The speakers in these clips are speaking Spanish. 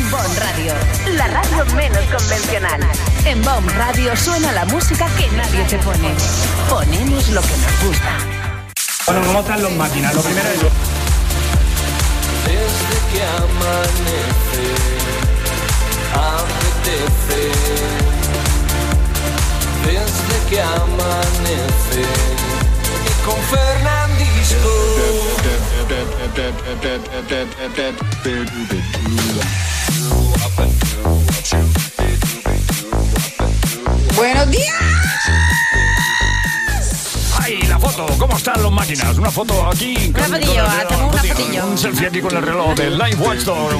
Bon Radio, la radio menos convencional. En Bon Radio suena la música que nadie te pone. Ponemos lo que nos gusta. Bueno, ¿cómo están los máquinas? Lo primero es... Desde que amanece, apetece. Desde que amanece, y con Fernandisco. ¡Buenos días! ¡Ay, la foto! ¿Cómo están los máquinas? Una foto aquí. Una fotillo, hacemos una fotillo. Un selfie aquí con el reloj del Live Watchdog.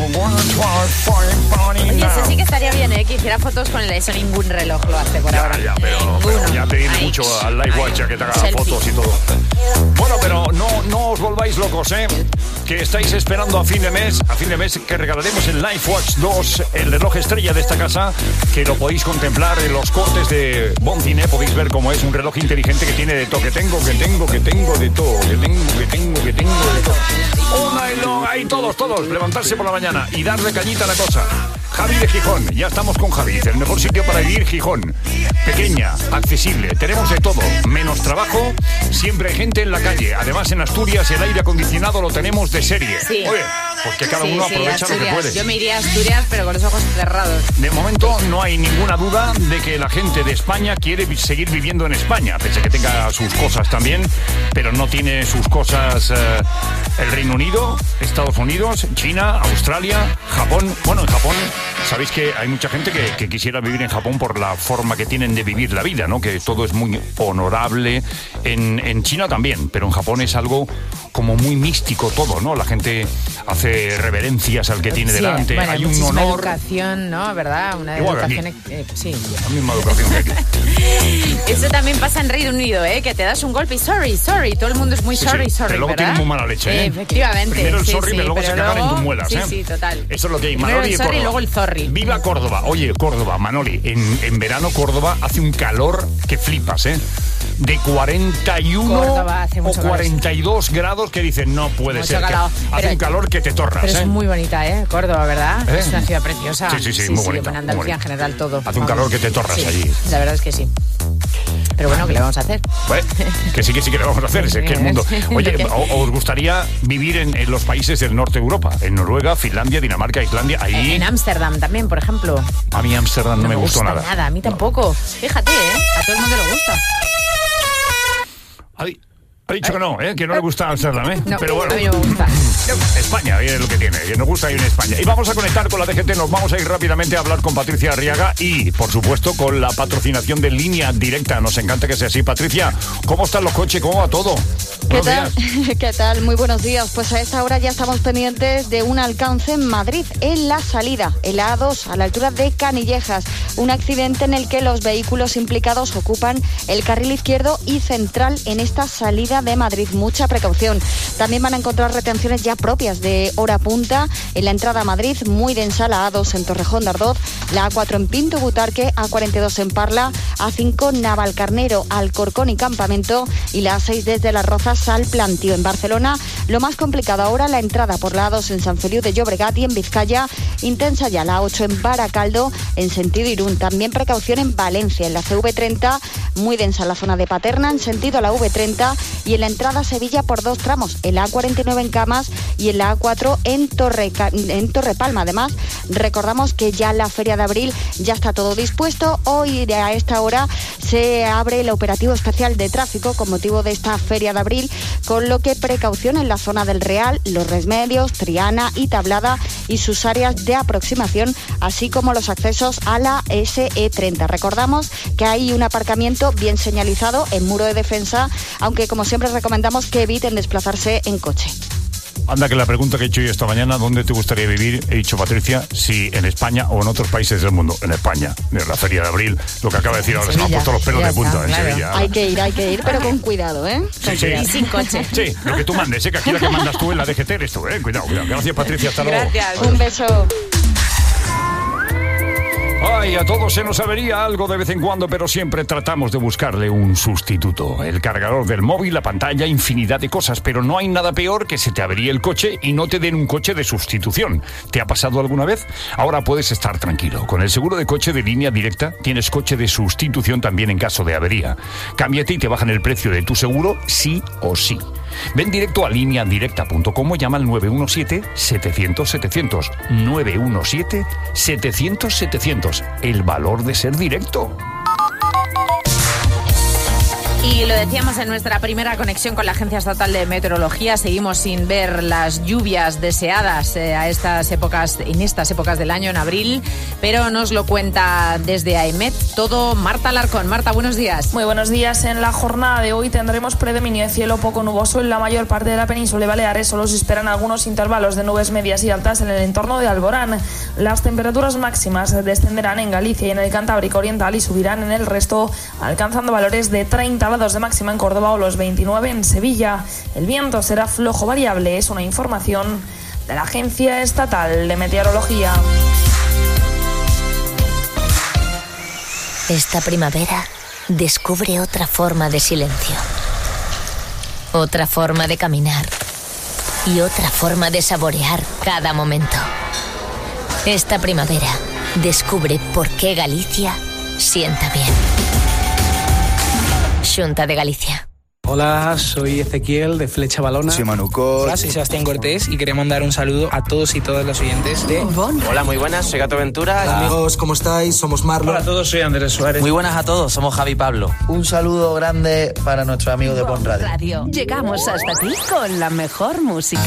Y eso sí que estaría bien, que hiciera fotos con eso, ningún reloj lo hace por ahora. Pero ya pedirle mucho al Live Watch que te haga fotos y todo. Bueno, pero no os volváis locos, que estáis esperando a fin de mes que regalaremos el Live Watch 2, el reloj estrella de esta casa, que lo podéis contemplar en los cortes de Bon Cine. Podéis ver cómo es un reloj inteligente que tiene de todo, que tengo de todo. Oh my Lord, ahí todos, levantarse por la mañana y darle cañita a la cosa. Javi de Gijón, ya estamos con Javi, el mejor sitio para vivir, Gijón. Pequeña, accesible, tenemos de todo, menos trabajo, siempre hay gente en la calle. Además en Asturias el aire acondicionado lo tenemos de serie. Sí. Oye, pues que cada uno aprovecha lo que puede. Yo me iría a Asturias, pero con los ojos cerrados. De momento no hay ninguna duda de que la gente de España quiere seguir viviendo en España, pese a que tenga sus cosas también, pero no tiene sus cosas el Reino Unido, Estados Unidos, China, Australia, Japón. Bueno, en Japón sabéis que hay mucha gente que quisiera vivir en Japón por la forma que tienen de vivir la vida, ¿no? Que todo es muy honorable. En China también, pero en Japón es algo como muy místico todo, ¿no? La gente hace reverencias al que tiene delante. Bueno, hay un honor. Educación, ¿no? ¿Verdad? Una Igual educación. Sí. La misma educación que aquí. Eso también pasa en Reino Unido, que te das un golpe y sorry. Todo el mundo es muy sorry, pero luego ¿verdad? tiene muy mala leche, Efectivamente. Primero el sorry, pero luego se cagan en tus muelas, Sí, total. Eso es lo que hay. Primero Manoli el sorry y luego el zorri. Viva Córdoba. Oye, Córdoba, Manoli, en verano Córdoba hace un calor que flipas, de 41 Córdoba hace o mucho 42 grados que dicen no puede Mucho ser. calor. Hace un calor que te torras, Pero es muy bonita, Córdoba, ¿verdad? Es una ciudad preciosa. Sí, muy bonita. En Andalucía en general todo. Hace un calor que te torras allí. La verdad es que sí. Pero bueno, ¿qué le vamos a hacer? Bueno, que sí le vamos a hacer, es que el mundo... Oye, ¿os gustaría vivir en los países del norte de Europa? En Noruega, Finlandia, Dinamarca, Islandia, ahí... En Ámsterdam también, por ejemplo. A mí Ámsterdam no me gustó nada. A mí tampoco. Fíjate, a todo el mundo le gusta. Ha dicho que no le gusta Amsterdam, No, pero bueno. a mí no me gusta. España, es lo que tiene, que nos gusta ir en España. Y vamos a conectar con la DGT, nos vamos a ir rápidamente a hablar con Patricia Arriaga y, por supuesto, con la patrocinación de Línea Directa. Nos encanta que sea así. Patricia, ¿cómo están los coches? ¿Cómo va todo? ¿Qué tal? ¿Qué tal? Muy buenos días. Pues a esta hora ya estamos pendientes de un alcance en Madrid, en la salida, en la A2, a la altura de Canillejas. Un accidente en el que los vehículos implicados ocupan el carril izquierdo y central en esta salida de Madrid. Mucha precaución. También van a encontrar retenciones ya propias de hora punta en la entrada a Madrid, muy densa, la A2 en Torrejón de Ardoz, la A4 en Pinto Butarque, A42 en Parla, A5 Navalcarnero, Alcorcón y Campamento y la A6 desde Las Rozas al Plantío. En Barcelona, lo más complicado ahora, la entrada por la A2 en San Feliu de Llobregat y en Vizcaya, intensa ya la A8 en Baracaldo en sentido Irún. También precaución en Valencia, en la CV30, muy densa en la zona de Paterna, en sentido a la V30 y en la entrada a Sevilla por dos tramos, en la A49 en Camas y en la A4 en Torrepalma. Además, recordamos que ya la Feria de Abril ya está todo dispuesto. Hoy a esta hora se abre el operativo especial de tráfico con motivo de esta Feria de Abril, con lo que precaución en la zona del Real, Los Remedios, Triana y Tablada y sus áreas de aproximación, así como los accesos a la SE30. Recordamos que hay un aparcamiento bien señalizado en muro de defensa, aunque como siempre recomendamos que eviten desplazarse en coche. Anda, que la pregunta que he hecho yo esta mañana, ¿dónde te gustaría vivir? He dicho, Patricia, si en España o en otros países del mundo. En España, en la Feria de Abril, lo que acaba de decir ahora, se me han puesto los pelos de punta en Sevilla. Hay que ir, pero con cuidado, Sí. Y sin coche. Sí, lo que tú mandes, que aquí la que mandas tú en la DGT eres tú, Cuidado. Gracias, Patricia, hasta luego. Gracias. Un beso. Ay, a todos se nos avería algo de vez en cuando, pero siempre tratamos de buscarle un sustituto. El cargador del móvil, la pantalla, infinidad de cosas, pero no hay nada peor que se te averíe el coche y no te den un coche de sustitución. ¿Te ha pasado alguna vez? Ahora puedes estar tranquilo. Con el seguro de coche de Línea Directa tienes coche de sustitución también en caso de avería. Cámbiate y te bajan el precio de tu seguro sí o sí. Ven directo a lineadirecta.com o llama al 917-700-700. 917-700-700. El valor de ser directo. Y lo decíamos en nuestra primera conexión con la Agencia Estatal de Meteorología, seguimos sin ver las lluvias deseadas en estas épocas del año, en abril, pero nos lo cuenta desde AEMET todo Marta Alarcón. Marta, buenos días. Muy buenos días. En la jornada de hoy tendremos predominio de cielo poco nuboso en la mayor parte de la península y Baleares. Solo se esperan algunos intervalos de nubes medias y altas en el entorno de Alborán. Las temperaturas máximas descenderán en Galicia y en el Cantábrico Oriental y subirán en el resto, alcanzando valores de 30 grados de máxima en Córdoba o los 29 en Sevilla. El viento será flojo variable, es una información de la Agencia Estatal de Meteorología. Esta primavera descubre otra forma de silencio, otra forma de caminar y otra forma de saborear cada momento. Esta primavera descubre por qué Galicia sienta bien. Xunta de Galicia. Hola, soy Ezequiel de Flecha Balona. Soy Manucot. Hola, soy Sebastián Cortés y quería mandar un saludo a todos y todas los oyentes de Bon. Hola, muy buenas, soy Gato Ventura. Hola amigos, ¿cómo estáis? Somos Marlon. Hola a todos, soy Andrés Suárez. Muy buenas a todos, somos Javi Pablo. Un saludo grande para nuestros amigos de Bon Radio. Llegamos hasta ti con la mejor música.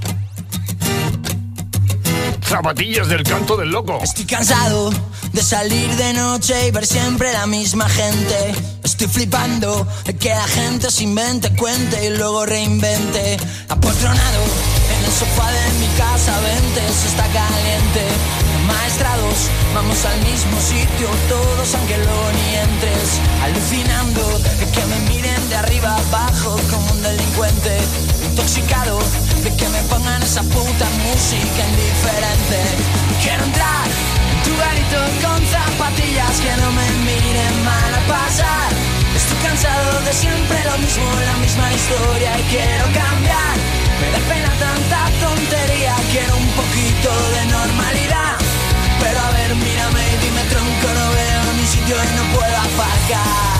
Zapatillas del Canto del Loco. Estoy cansado de salir de noche y ver siempre la misma gente. Estoy flipando de que la gente se invente, cuente y luego reinvente. Apotronado en el sofá de mi casa, vente, eso está caliente. Maestrados, vamos al mismo sitio todos aunque luego ni entres. Alucinando de que me miren de arriba abajo como un delincuente. Intoxicado de que me pongan esa puta música indiferente. Quiero entrar en tu garito con zapatillas que no me miren mal a pasar. Estoy cansado de siempre lo mismo, la misma historia y quiero cambiar. Me da pena tanta tontería, quiero un poquito de normalidad. Pero a ver, mírame y dime tronco, no veo ni sitio y no puedo aparcar.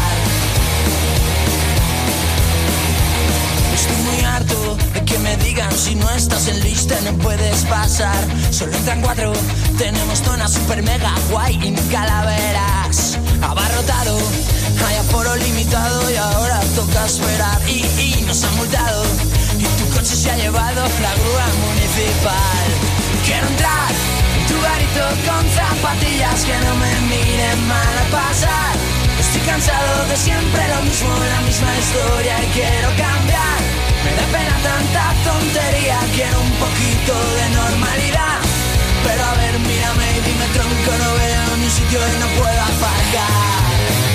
Estoy muy harto de que me digan si no estás en lista no puedes pasar. Solo entran 4, tenemos zona super mega guay y ni calaveras. Abarrotado, hay aforo limitado y ahora toca esperar. Y nos han multado y tu coche se ha llevado la grúa municipal. Quiero entrar en tu garito con zapatillas que no me miren mal a pasar. Estoy cansado de siempre lo mismo, la misma historia y quiero cambiar. Me da pena tanta tontería, quiero un poquito de normalidad. Pero a ver, mírame y dime tronco, no veo ni sitio y no puedo aparcar.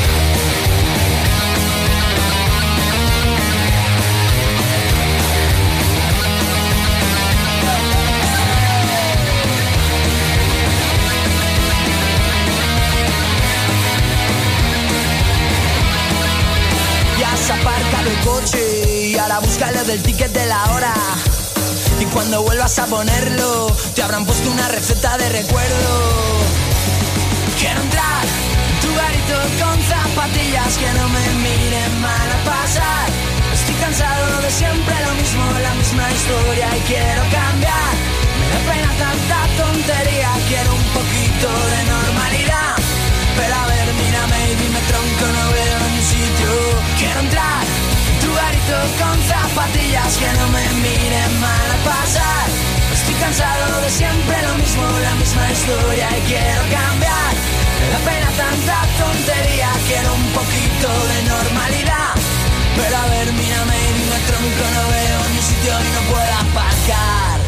Ya has aparcado el coche y ahora búscalo del ticket de la hora. Y cuando vuelvas a ponerlo, te habrán puesto una receta de recuerdo. Quiero entrar en tu garito con zapatillas que no me miren mal a pasar. Estoy cansado de siempre lo mismo, la misma historia y quiero cambiar. Me da pena tanta tontería, quiero un poquito de normalidad. Pero a ver, mírame y dime tronco, no veo ni sitio. Quiero entrar en tu garito con zapatillas que no me miren mal a pasar. Estoy cansado de siempre lo mismo, la misma historia y quiero cambiar. Me da pena tanta tontería, quiero un poquito de normalidad. Pero a ver, mírame y dime tronco, no veo ni sitio y no puedo aparcar.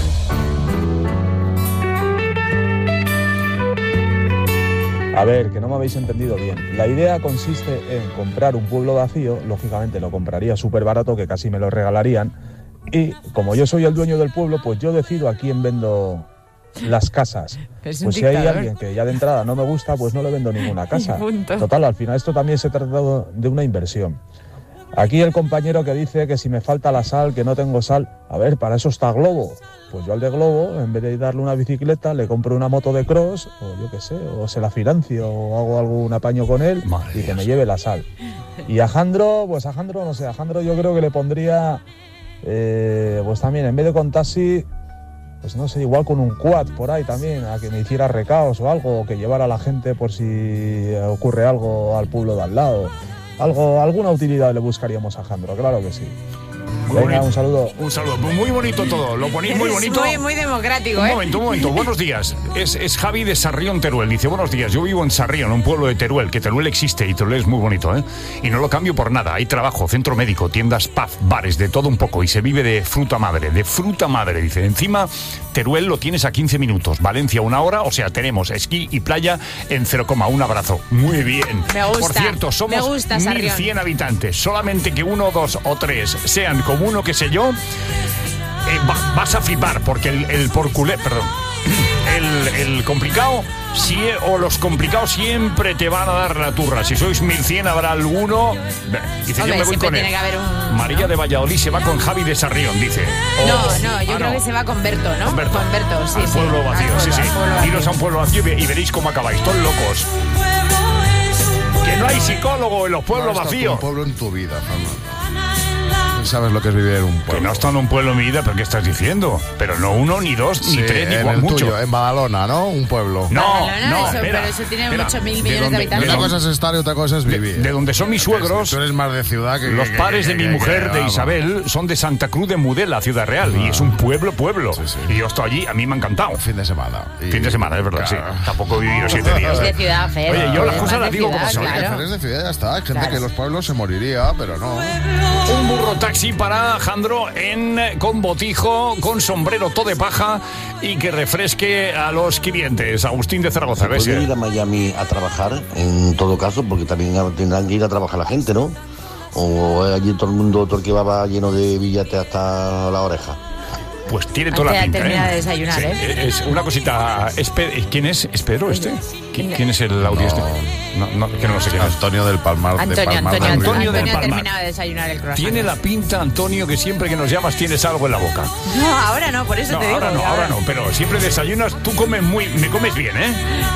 A ver, que no me habéis entendido bien. La idea consiste en comprar un pueblo vacío, lógicamente lo compraría súper barato, que casi me lo regalarían, y como yo soy el dueño del pueblo, pues yo decido a quién vendo las casas. Es un Pues si hay dictador. alguien que ya de entrada no me gusta, pues no le vendo ninguna casa. Punto. Total, al final esto también se trata de una inversión. Aquí el compañero que dice que si me falta la sal, que no tengo sal, a ver, para eso está Globo. Pues yo al de Globo, en vez de darle una bicicleta, le compro una moto de cross, o yo qué sé, o se la financio, o hago algún apaño con él, y que me lleve la sal. Y a Jandro, pues a Jandro, no sé, a Jandro yo creo que le pondría, pues también, en vez de con taxi, pues no sé, igual con un quad por ahí también, a que me hiciera recaos o algo, o que llevara a la gente por si ocurre algo al pueblo de al lado. Alguna utilidad le buscaríamos a Jandro, claro que sí. Venga, un saludo. Un saludo. Muy bonito todo. Lo ponéis muy bonito. Muy democrático, Un momento. Buenos días. Es Javi de Sarrión, Teruel. Dice, buenos días. Yo vivo en Sarrión, un pueblo de Teruel, que Teruel existe y Teruel es muy bonito, ¿eh? Y no lo cambio por nada. Hay trabajo, centro médico, tiendas pub, bares, de todo un poco. Y se vive de fruta madre. Dice, encima, Teruel lo tienes a 15 minutos. Valencia 1 hora. O sea, tenemos esquí y playa en 0, un abrazo. Muy bien. Me gusta. Por cierto, somos 1.100 habitantes. Solamente que 1, 2 o 3 sean como uno, que sé yo, vas a flipar, porque el complicado, o los complicados siempre te van a dar la turra. Si sois 1.100 habrá alguno. Dice, hombre, yo me voy con él. tiene que haber un... María de Valladolid se va con Javi de Sarrión, dice. Yo creo que se va con Berto, ¿no? Con Berto, sí. Al pueblo vacío, sí. Iros a un pueblo vacío y veréis cómo acabáis, todos locos. Que no hay psicólogo en los pueblos vacíos. Un pueblo en tu vida, Fernando. ¿Sabes lo que es vivir en un pueblo? Que no he estado en un pueblo en mi vida, pero ¿qué estás diciendo? Pero no 1, ni 2, ni 3, ni en el mucho. tuyo, en Badalona, ¿no? Un pueblo. No, pero eso tiene 8.000 millones de habitantes. Una cosa es estar y otra cosa es vivir. De donde son mis suegros. Tú eres más de ciudad que... Los padres de mi mujer, de Isabel, son de Santa Cruz de Mudela, Ciudad Real. Y es un pueblo. Sí. Y yo estoy allí, a mí me ha encantado. Fin de semana. Fin de semana, es verdad, sí. Tampoco he vivido 7 días. Es de ciudad, Fer. Oye, yo las cosas las digo como son. Claro. Es de ciudad, ya está. Hay gente que en los pueblos se moriría, pero no. Un burro taxi para Jandro con botijo, con sombrero todo de paja y que refresque a los clientes. Agustín de Zaragoza. ¿Puede ir a Miami a trabajar, en todo caso? Porque también tendrán que ir a trabajar la gente, ¿no? O allí todo el mundo, todo el que va lleno de billetes hasta la oreja. Pues tiene toda la pinta, termina de desayunar, sí, Es una cosita... ¿Quién es? ¿Es Pedro este? ¿Quién es el audio este? No, que no lo sé quién es. Antonio del Palmar. Antonio del Palmar. Terminado de desayunar el croissant. Tiene la pinta, Antonio, que siempre que nos llamas tienes algo en la boca. No, ahora no, por eso te digo. Ahora no, pero siempre desayunas, tú me comes bien, ¿eh?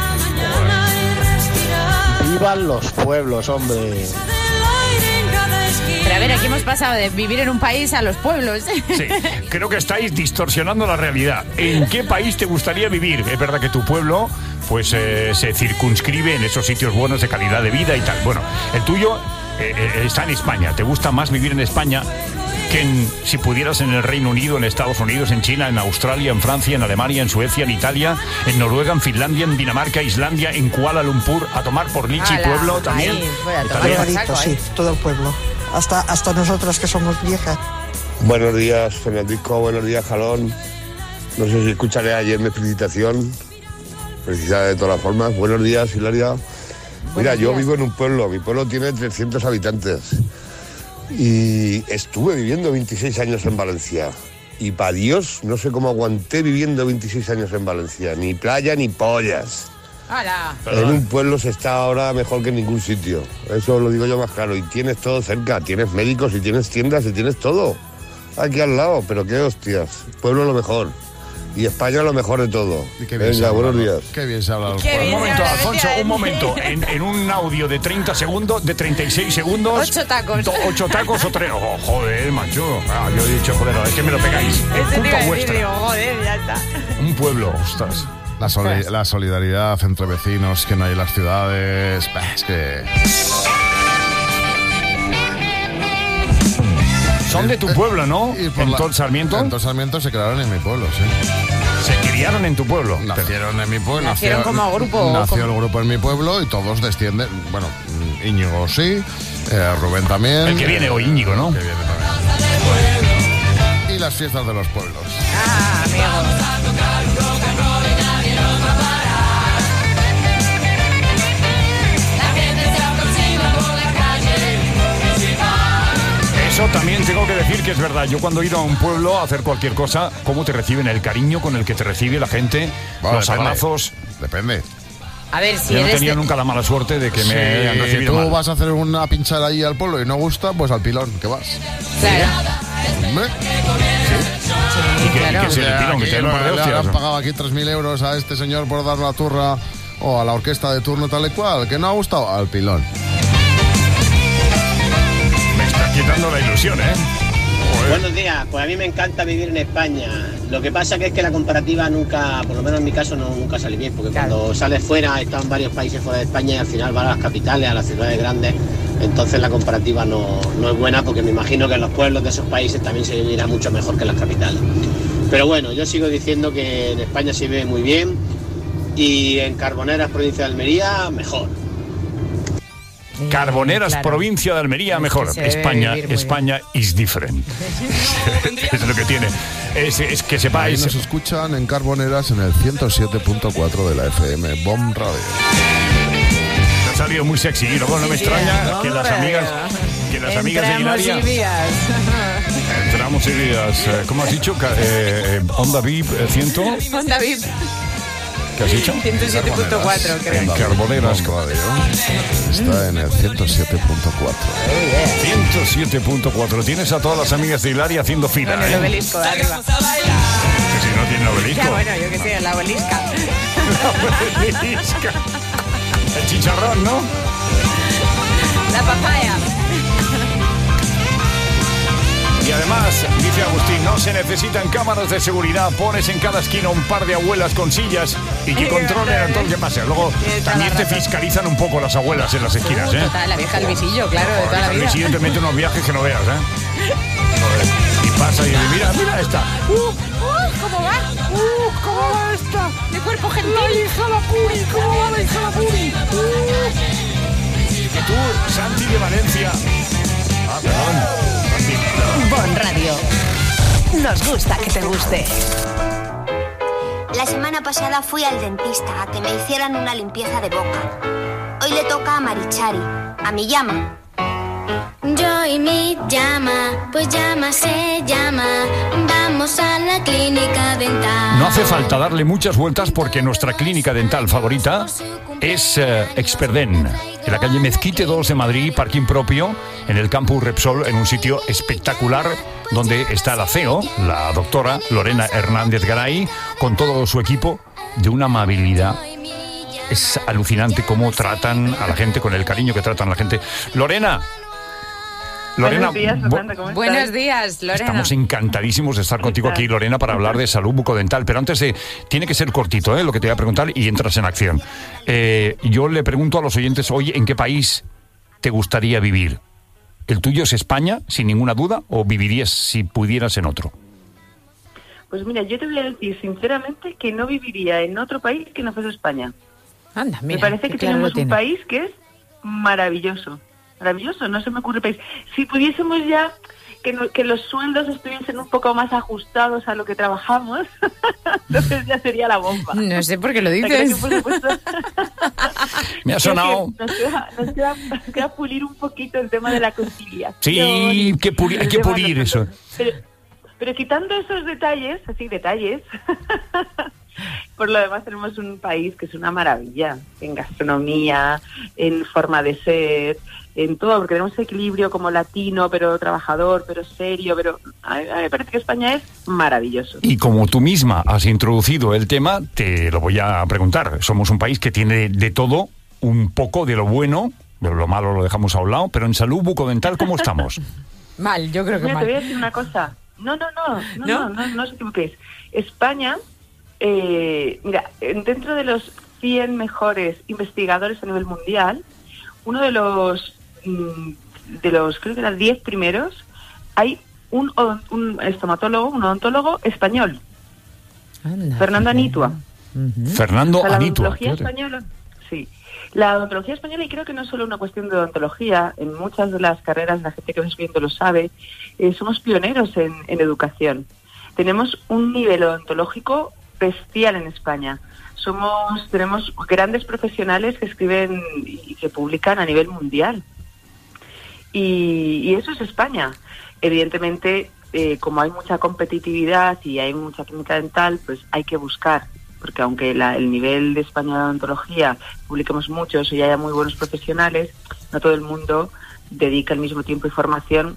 ¡Vivan los pueblos, hombre! Pero a ver, aquí hemos pasado de vivir en un país a los pueblos. Sí, creo que estáis distorsionando la realidad. ¿En qué país te gustaría vivir? Es verdad que tu pueblo pues se circunscribe en esos sitios buenos de calidad de vida y tal. Bueno, el tuyo está en España. ¿Te gusta más vivir en España que si pudieras en el Reino Unido, en Estados Unidos, en China, en Australia, en Francia, en Alemania, en Suecia, en Italia, en Noruega, en Finlandia, en Dinamarca, Islandia, en Kuala Lumpur, a tomar por Lichi, pueblo también? Barbarito, sí, todo el pueblo. Hasta nosotros que somos viejas. Buenos días, Fernandisco, buenos días, Jalón. No sé si escucharé ayer mi felicitación. Felicidades de todas formas. Buenos días, Hilaria. Mira, yo vivo en un pueblo, mi pueblo tiene 300 habitantes. Y estuve viviendo 26 años en Valencia. Y para Dios, no sé cómo aguanté viviendo 26 años en Valencia. Ni playa ni pollas. ¡Hala! En un pueblo se está ahora mejor que en ningún sitio. Eso lo digo yo más claro. Y tienes todo cerca. Tienes médicos y tienes tiendas y tienes todo. Aquí al lado. Pero qué hostias. Pueblo lo mejor. Y España lo mejor de todo. Venga, buenos días. Qué bien se habla. Un momento, Alfonso, un momento. En un audio de 30 segundos, de 36 segundos... 8 tacos. 8 tacos o 3. Oh, joder, macho. Yo he dicho, joder, es que me lo pegáis. Culpa vuestra. Digo, joder, ya está. Un pueblo, ostras. La solidaridad entre vecinos que no hay en las ciudades. Es que... Son de tu pueblo, ¿no? ¿En Tol Sarmiento? En Tol Sarmiento se crearon en mi pueblo, sí. ¿Se criaron en tu pueblo? Nacieron en mi pueblo. ¿Nacieron como grupo? Nació el grupo en mi pueblo y todos descienden. Bueno, Íñigo sí, Rubén también. El que viene hoy, Íñigo, ¿no? Que viene también. Y las fiestas de los pueblos. Ah, amigo. Eso también tengo que decir que es verdad. Yo cuando he ido a un pueblo a hacer cualquier cosa, ¿cómo te reciben? El cariño con el que te recibe la gente, bueno, los abrazos. Depende. A ver, si yo no he tenido nunca la mala suerte de que me hayan recibido tú mal. vas a hacer una pinchada ahí al pueblo y no gusta, pues al pilón, que vas. Claro. Hombre. Y que se le tiran, que te den un par de le hostias. han pagado aquí 3.000 euros a este señor por dar la turra o a la orquesta de turno tal y cual, que no ha gustado, al pilón. Me está quitando la ilusión, ¿eh? Buenos días, pues a mí me encanta vivir en España. Lo que pasa que es que la comparativa nunca, por lo menos en mi caso, nunca sale bien, porque cuando sales fuera, he estado en varios países fuera de España y al final vas a las capitales, a las ciudades grandes, entonces la comparativa no es buena, porque me imagino que en los pueblos de esos países también se vivirá mucho mejor que en las capitales. Pero bueno, yo sigo diciendo que en España se vive muy bien y en Carboneras, provincia de Almería, mejor. Carboneras, claro. Provincia de Almería, mejor. que se debe vivir muy España is different. Es lo que tiene. Es que sepáis. Ahí nos escuchan en Carboneras en el 107.4 de la FM, BOM Radio. Ha salido muy sexy y luego no me extraña que las amigas de Hilaria. Entramos y vías. ¿Cómo has dicho? Onda VIP 100. Onda VIP. ¿Qué has dicho? 107.4, creo. En Carboneras Radio. Está en el 107.4. 107.4. Tienes a todas las amigas de Hilaria haciendo fila. Bueno, el obelisco de arriba. Que si no tiene obelisco. Ya, bueno, yo qué sé, la obelisca. La obelisca. El chicharrón, ¿no? La papaya. Y además, dice Agustín, no se necesitan cámaras de seguridad, pones en cada esquina un par de abuelas con sillas y que controlen a todo lo que pase. Luego también te fiscalizan un poco las abuelas en las esquinas, ¿eh? Total, la vieja del visillo, claro, de toda la vida. El visillo te mete unos viajes que no veas, ¿eh? Joder. Y pasa y dice, mira esta. ¿Cómo va? ¿Cómo va esta? De cuerpo gentil. La hija la Puri, ¿cómo va la hija la Puri? Y tú, Santi de Valencia. Ah, perdón. Bon Radio. Nos gusta que te guste. La semana pasada fui al dentista a que me hicieran una limpieza de boca. Hoy le toca a Marichari, a mi llama. Yo y mi llama, pues llama se llama. Vamos a la clínica dental. No hace falta darle muchas vueltas porque nuestra clínica dental favorita es Experden, en la calle Mezquite 2 de Madrid, parking propio, en el campus Repsol, en un sitio espectacular donde está la CEO, la doctora Lorena Hernández Garay, con todo su equipo, de una amabilidad. Es alucinante cómo tratan a la gente, con el cariño que tratan a la gente. Lorena, buenos días, Fernanda, ¿cómo estás? Buenos días, Lorena. Estamos encantadísimos de estar contigo aquí, Lorena, para hablar de salud bucodental. Pero antes tiene que ser cortito, lo que te voy a preguntar, y entras en acción. Yo le pregunto a los oyentes hoy, ¿en qué país te gustaría vivir? ¿El tuyo es España, sin ninguna duda, o vivirías, si pudieras, en otro? Pues mira, yo te voy a decir sinceramente que no viviría en otro país que no fuese España. Anda, mira, me parece que claro tenemos un país que es maravilloso. Maravilloso, no se me ocurre país. Si pudiésemos ya que los sueldos estuviesen un poco más ajustados a lo que trabajamos, entonces ya sería la bomba. No sé por qué lo dices. O sea, que, por supuesto, me ha sonado. Nos queda pulir un poquito el tema de la conciliación. Sí, hay que pulir eso. Pero quitando esos detalles, por lo demás tenemos un país que es una maravilla en gastronomía, en forma de ser, en todo, porque tenemos equilibrio como latino, pero trabajador, pero serio, pero a mí me parece que España es maravilloso. Y como tú misma has introducido el tema, te lo voy a preguntar. Somos un país que tiene de todo, un poco de lo bueno, de lo malo lo dejamos a un lado, pero en salud bucodental, ¿cómo estamos? Mal, yo creo que mira, mal. Te voy a decir una cosa. No os equivoquéis. España, mira, dentro de los 100 mejores investigadores a nivel mundial, uno de los creo que eran 10 primeros, hay un estomatólogo, un odontólogo español. Anda, Fernando Anitua. Fernando La Anitua. odontología española, sí. La odontología española, y creo que no es solo una cuestión de odontología, en muchas de las carreras la gente que va viendo lo sabe, somos pioneros en educación. Tenemos un nivel odontológico bestial en España. Tenemos grandes profesionales que escriben y que publican a nivel mundial. Y eso es España. evidentemente, como hay mucha competitividad y hay mucha clínica dental, pues hay que buscar, porque aunque el nivel de España de odontología publiquemos muchos y haya muy buenos profesionales, no todo el mundo dedica el mismo tiempo y formación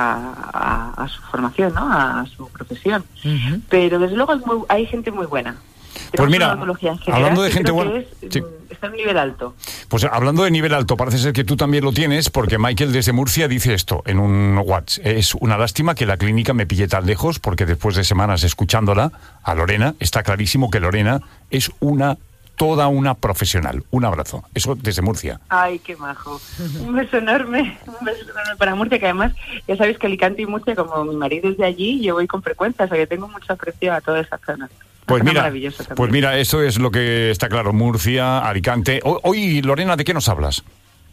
a su formación, ¿no? A su profesión. Uh-huh. Pero desde luego hay gente muy buena. Pues mira, hablando de gente buena, está en un nivel alto. Pues hablando de nivel alto, parece ser que tú también lo tienes, porque Michael desde Murcia dice esto en un WhatsApp: es una lástima que la clínica me pille tan lejos, porque después de semanas escuchándola, a Lorena, está clarísimo que Lorena es toda una profesional. Un abrazo. Eso desde Murcia. Ay, qué majo. Un beso enorme para Murcia, que además ya sabéis que Alicante y Murcia, como mi marido es de allí, yo voy con frecuencia, o sea que tengo mucho aprecio a toda esa zona. Pues mira, eso es lo que está claro. Murcia, Alicante. Hoy, Lorena, ¿de qué nos hablas?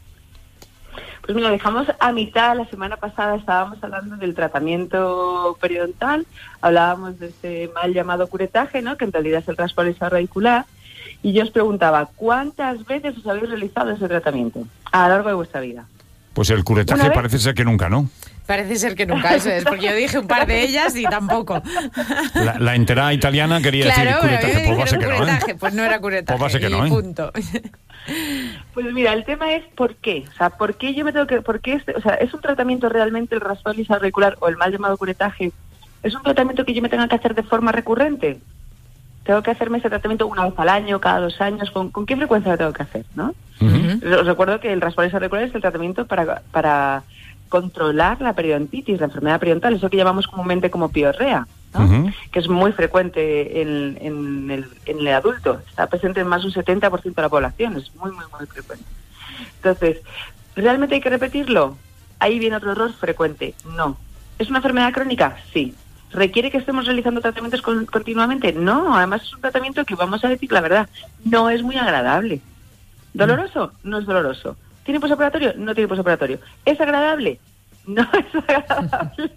Pues mira, dejamos a mitad. La semana pasada estábamos hablando del tratamiento periodontal, hablábamos de ese mal llamado curetaje, ¿no? Que en realidad es el raspo radicular, y yo os preguntaba, ¿cuántas veces os habéis realizado ese tratamiento a lo largo de vuestra vida? Pues el curetaje parece ser que nunca, ¿no? Parece ser que nunca, eso es, porque yo dije un par de ellas y tampoco. La entera italiana quería decir curetaje, pues va a ser que no, ¿eh? Pues no era curetaje, pues va a ser que no, ¿eh? Punto. Pues mira, el tema es ¿por qué? O sea, ¿por qué yo me tengo que...? O sea, ¿es un tratamiento realmente el raspado auricular o el mal llamado curetaje? ¿Es un tratamiento que yo me tenga que hacer de forma recurrente? ¿Tengo que hacerme ese tratamiento una vez al año, cada 2 años? ¿Con qué frecuencia lo tengo que hacer, no? Uh-huh. Os recuerdo que el raspado auricular es el tratamiento para controlar la periodontitis, la enfermedad periodontal, eso que llamamos comúnmente como piorrea, ¿no? Uh-huh. Que es muy frecuente en el adulto, está presente en más de un 70% de la población, es muy, muy, muy frecuente. Entonces, ¿realmente hay que repetirlo? Ahí viene otro error frecuente, no. ¿Es una enfermedad crónica? Sí. ¿Requiere que estemos realizando tratamientos continuamente? No, además es un tratamiento que, vamos a decir la verdad, no es muy agradable. ¿Doloroso? No es doloroso. ¿Tiene posoperatorio? No tiene posoperatorio. ¿Es agradable? No es agradable.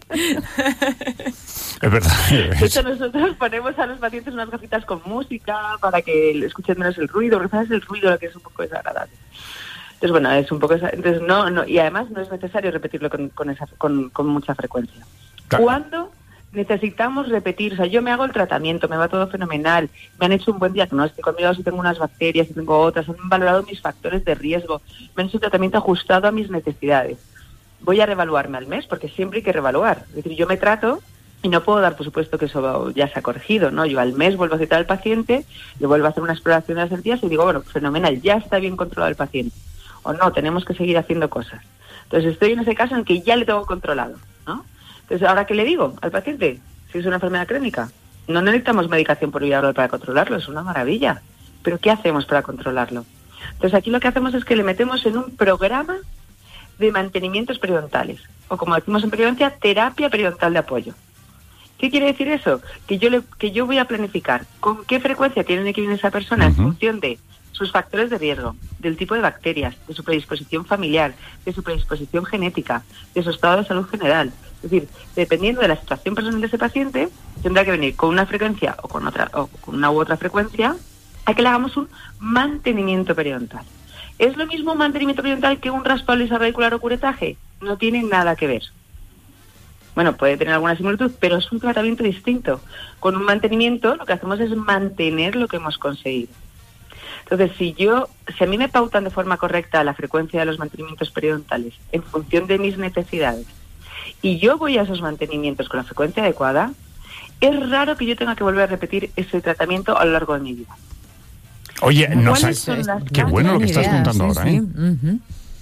Es verdad. De hecho, nosotros ponemos a los pacientes unas gafitas con música para que escuchen menos el ruido, porque sabes el ruido lo que es un poco desagradable. Entonces, bueno, es un poco... Entonces, no, y además no es necesario repetirlo con mucha frecuencia. Claro. ¿Cuándo necesitamos repetir? O sea, yo me hago el tratamiento, me va todo fenomenal, me han hecho un buen diagnóstico, han mirado si tengo unas bacterias, si tengo otras, han valorado mis factores de riesgo, me han hecho un tratamiento ajustado a mis necesidades. Voy a reevaluarme al mes, porque siempre hay que reevaluar. Es decir, yo me trato y no puedo dar por supuesto que eso ya se ha corregido, ¿no? Yo al mes vuelvo a citar al paciente, le vuelvo a hacer una exploración de las hernias y digo, bueno, fenomenal, ya está bien controlado el paciente. O no, tenemos que seguir haciendo cosas. Entonces estoy en ese caso en que ya le tengo controlado, ¿no? Entonces, ¿ahora qué le digo al paciente? Si es una enfermedad crónica, no necesitamos medicación por vía oral para controlarlo, es una maravilla. Pero ¿qué hacemos para controlarlo? Entonces, aquí lo que hacemos es que le metemos en un programa de mantenimientos periodontales, o como decimos en periodoncia, terapia periodontal de apoyo. ¿Qué quiere decir eso? Que yo voy a planificar con qué frecuencia tiene que venir esa persona en función de sus factores de riesgo, del tipo de bacterias, de su predisposición familiar, de su predisposición genética, de su estado de salud general. Es decir, dependiendo de la situación personal de ese paciente, tendrá que venir con una frecuencia o con una u otra frecuencia a que le hagamos un mantenimiento periodontal. ¿Es lo mismo un mantenimiento periodontal que un raspado radicular o curetaje? No tiene nada que ver. Bueno, puede tener alguna similitud, pero es un tratamiento distinto. Con un mantenimiento lo que hacemos es mantener lo que hemos conseguido. Entonces, si a mí me pautan de forma correcta la frecuencia de los mantenimientos periodontales en función de mis necesidades, y yo voy a esos mantenimientos con la frecuencia adecuada, es raro que yo tenga que volver a repetir ese tratamiento a lo largo de mi vida. Oye, no sabes, qué bueno lo que estás contando ahora, ¿eh? Uh-huh.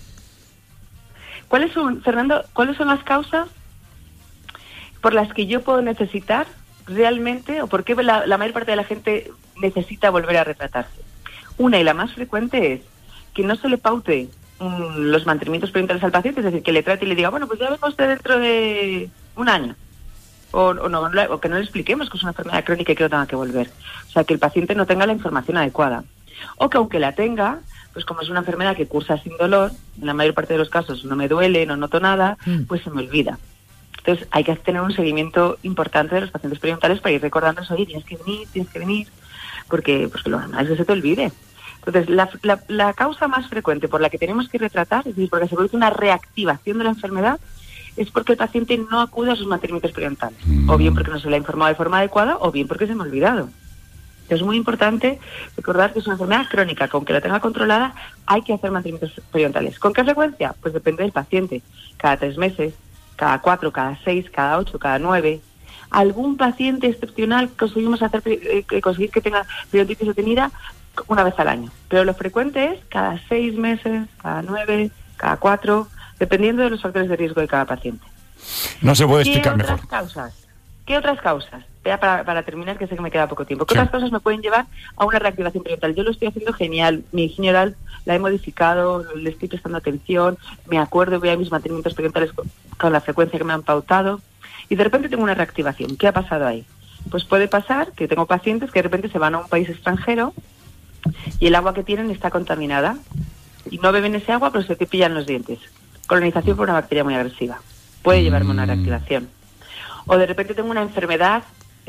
Fernando, ¿cuáles son las causas por las que yo puedo necesitar realmente, o por qué la mayor parte de la gente necesita volver a retratarse? Una, y la más frecuente, es que no se le paute los mantenimientos periodontales al paciente, es decir, que le trate y le diga, bueno, pues ya venga usted dentro de un año. O que no le expliquemos que es una enfermedad crónica y que no tenga que volver. O sea, que el paciente no tenga la información adecuada. O que aunque la tenga, pues como es una enfermedad que cursa sin dolor, en la mayor parte de los casos no me duele, no noto nada, pues se me olvida. Entonces hay que tener un seguimiento importante de los pacientes periodontales para ir recordándoles, oye, tienes que venir, porque pues que lo normal es que se te olvide. Entonces, la causa más frecuente por la que tenemos que retratar, es decir, porque se produce una reactivación de la enfermedad, es porque el paciente no acude a sus mantenimientos periodontales, o bien porque no se le ha informado de forma adecuada, o bien porque se me ha olvidado. Es muy importante recordar que es una enfermedad crónica, que aunque la tenga controlada, hay que hacer mantenimientos periodontales. ¿Con qué frecuencia? Pues depende del paciente. Cada 3 meses, cada 4, cada 6, cada 8, cada 9. Algún paciente excepcional conseguimos conseguir que tenga periodontitis detenida una vez al año. Pero lo frecuente es cada 6 meses, cada 9, cada 4, dependiendo de los factores de riesgo de cada paciente. No se puede explicar mejor. ¿Qué otras causas? Ya para terminar, que sé que me queda poco tiempo. ¿Qué otras cosas me pueden llevar a una reactivación periodontal? Yo lo estoy haciendo genial. Mi higiene oral la he modificado, le estoy prestando atención, me acuerdo, voy a mis mantenimientos periodontales con la frecuencia que me han pautado, y de repente tengo una reactivación. ¿Qué ha pasado ahí? Pues puede pasar que tengo pacientes que de repente se van a un país extranjero y el agua que tienen está contaminada y no beben ese agua, pero se te pillan los dientes. Colonización por una bacteria muy agresiva. Puede llevarme a una reactivación. O de repente tengo una enfermedad,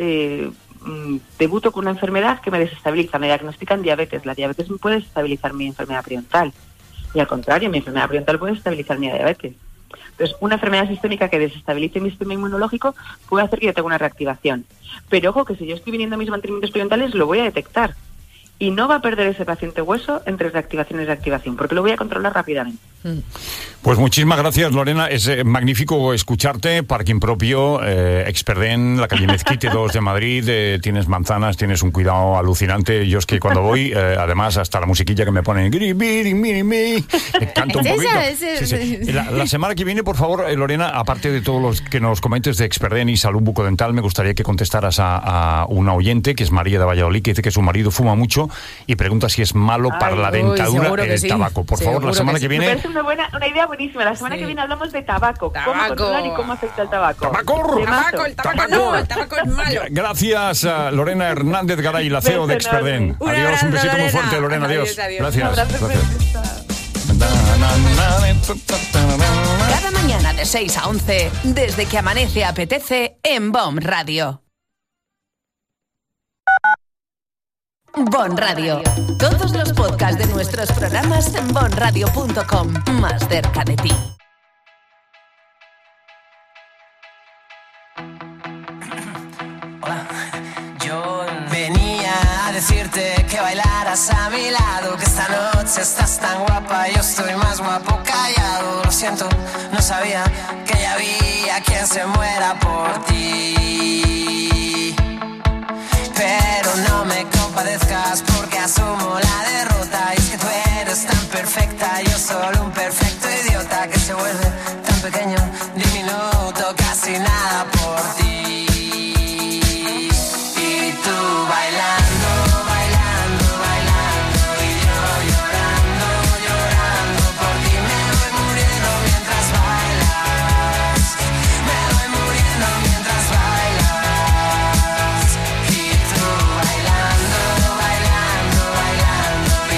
debuto con una enfermedad que me desestabiliza, me diagnostican diabetes. La diabetes me puede desestabilizar mi enfermedad periodontal. Y al contrario, mi enfermedad periodontal puede desestabilizar mi diabetes. Entonces, una enfermedad sistémica que desestabilice mi sistema inmunológico puede hacer que yo tenga una reactivación. Pero ojo, que si yo estoy viniendo a mis mantenimientos periodontales, lo voy a detectar. Y no va a perder ese paciente hueso entre reactivación y reactivación, porque lo voy a controlar rápidamente. Pues muchísimas gracias, Lorena. Es magnífico escucharte. Parking propio, Experdén, la calle Mezquite 2 de Madrid. Tienes manzanas, tienes un cuidado alucinante. Yo es que cuando voy, además, hasta la musiquilla que me ponen, canto un poquito. Sí. La semana que viene, por favor, Lorena, aparte de todos los que nos comentes de Experdén y salud bucodental, me gustaría que contestaras a una oyente, que es María de Valladolid, que dice que su marido fuma mucho y pregunta si es malo para la dentadura el tabaco. Por favor, la semana que viene... Me parece una idea buenísima. La semana que viene hablamos de tabaco. Cómo controlar y cómo afecta el tabaco. El tabaco es malo. Gracias, Lorena Hernández Garay, la CEO de Experdén. Adiós, un besito muy fuerte, Lorena. Adiós. Gracias. Cada mañana de 6 a 11, desde que amanece apetece en BOM Radio. BOM Radio. Todos los podcasts de nuestros programas en bomradio.com. Más cerca de ti. Hola, yo venía a decirte que bailaras a mi lado, que esta noche estás tan guapa, yo estoy más guapo callado. Lo siento, no sabía que ya había quien se muera por ti. Pero no me compadezcas porque asumo la derrota. Y es que tú eres tan perfecta, yo solo un perfecto idiota que se vuelve tan pequeño, diminuto, casi nada por ti. Y tú bailando, bailando, bailando, y yo llorando, llorando por ti. Me voy muriendo mientras bailas, me voy muriendo mientras bailas. Y tú bailando, bailando, bailando, y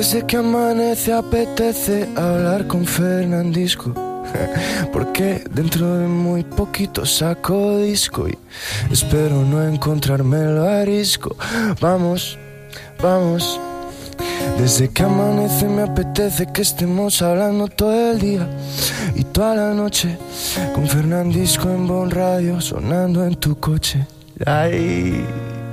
Desde que amanece apetece hablar con Fernandisco. Porque dentro de muy poquito saco disco y espero no encontrármelo arisco. Vamos, vamos. Desde que amanece me apetece que estemos hablando todo el día y toda la noche con Fernandisco en Bon Radio sonando en tu coche. Ay.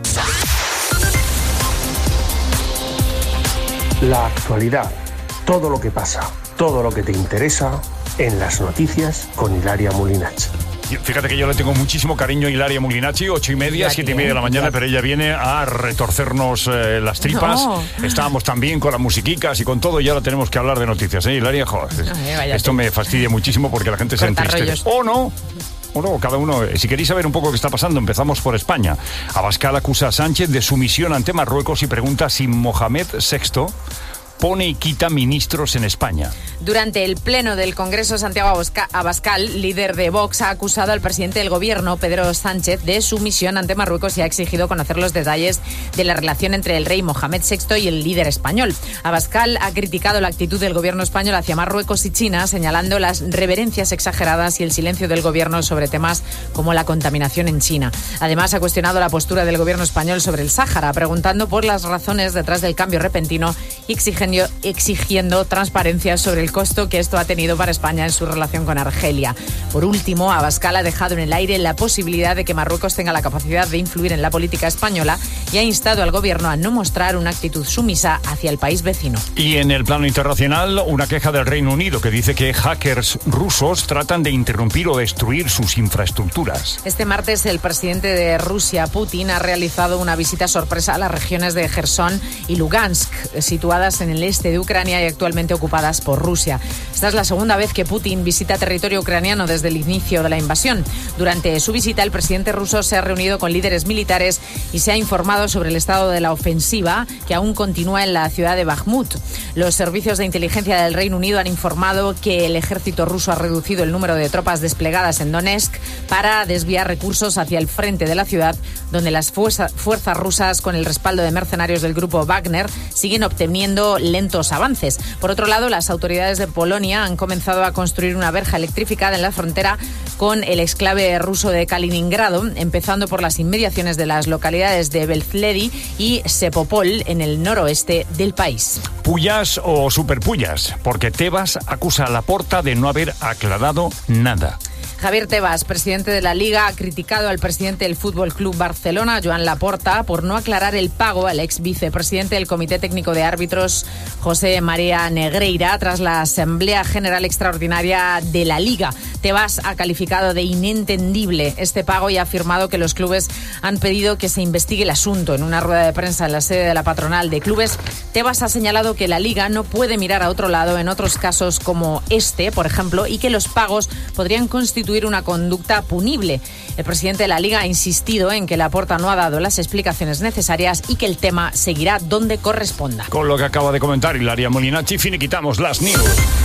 La actualidad, todo lo que pasa, todo lo que te interesa en las noticias con Hilaria Molinacci. Fíjate que yo le tengo muchísimo cariño a Hilaria Molinacci, 8:30, 7:30 de la mañana, pero ella viene a retorcernos las tripas. No. Estábamos también con las musiquicas y con todo y ahora tenemos que hablar de noticias, ¿eh, Hilaria? Joder, esto me fastidia muchísimo porque la gente se entristece. ¿O no? O no, cada uno. Si queréis saber un poco qué está pasando, empezamos por España. Abascal acusa a Sánchez de sumisión ante Marruecos y pregunta si Mohamed VI pone y quita ministros en España. Durante el pleno del Congreso, Santiago Abascal, líder de Vox, ha acusado al presidente del gobierno, Pedro Sánchez, de sumisión ante Marruecos y ha exigido conocer los detalles de la relación entre el rey Mohamed VI y el líder español. Abascal ha criticado la actitud del gobierno español hacia Marruecos y China, señalando las reverencias exageradas y el silencio del gobierno sobre temas como la contaminación en China. Además, ha cuestionado la postura del gobierno español sobre el Sáhara, preguntando por las razones detrás del cambio repentino y exigiendo transparencia sobre el costo que esto ha tenido para España en su relación con Argelia. Por último, Abascal ha dejado en el aire la posibilidad de que Marruecos tenga la capacidad de influir en la política española y ha instado al gobierno a no mostrar una actitud sumisa hacia el país vecino. Y en el plano internacional, una queja del Reino Unido que dice que hackers rusos tratan de interrumpir o destruir sus infraestructuras. Este martes, el presidente de Rusia, Putin, ha realizado una visita sorpresa a las regiones de Jersón y Lugansk, situadas en el este de Ucrania y actualmente ocupadas por Rusia. Esta es la segunda vez que Putin visita territorio ucraniano desde el inicio de la invasión. Durante su visita, el presidente ruso se ha reunido con líderes militares y se ha informado sobre el estado de la ofensiva que aún continúa en la ciudad de Bakhmut. Los servicios de inteligencia del Reino Unido han informado que el ejército ruso ha reducido el número de tropas desplegadas en Donetsk para desviar recursos hacia el frente de la ciudad, donde las fuerzas rusas, con el respaldo de mercenarios del grupo Wagner, siguen obteniendo lentos avances. Por otro lado, las autoridades de Polonia han comenzado a construir una verja electrificada en la frontera con el exclave ruso de Kaliningrado, empezando por las inmediaciones de las localidades de Belzledi y Sepopol, en el noroeste del país. ¿Pullas o superpullas? Porque Tebas acusa a Laporta de no haber aclarado nada. Javier Tebas, presidente de la Liga, ha criticado al presidente del Fútbol Club Barcelona, Joan Laporta, por no aclarar el pago al ex vicepresidente del Comité Técnico de Árbitros, José María Negreira, tras la Asamblea General Extraordinaria de la Liga. Tebas ha calificado de inentendible este pago y ha afirmado que los clubes han pedido que se investigue el asunto. En una rueda de prensa en la sede de la patronal de clubes, Tebas ha señalado que la Liga no puede mirar a otro lado en otros casos como este, por ejemplo, y que los pagos podrían constituir una conducta punible. El presidente de la Liga ha insistido en que Laporta no ha dado las explicaciones necesarias y que el tema seguirá donde corresponda. Con lo que acaba de comentar Hilaria Molinacci, finiquitamos las news.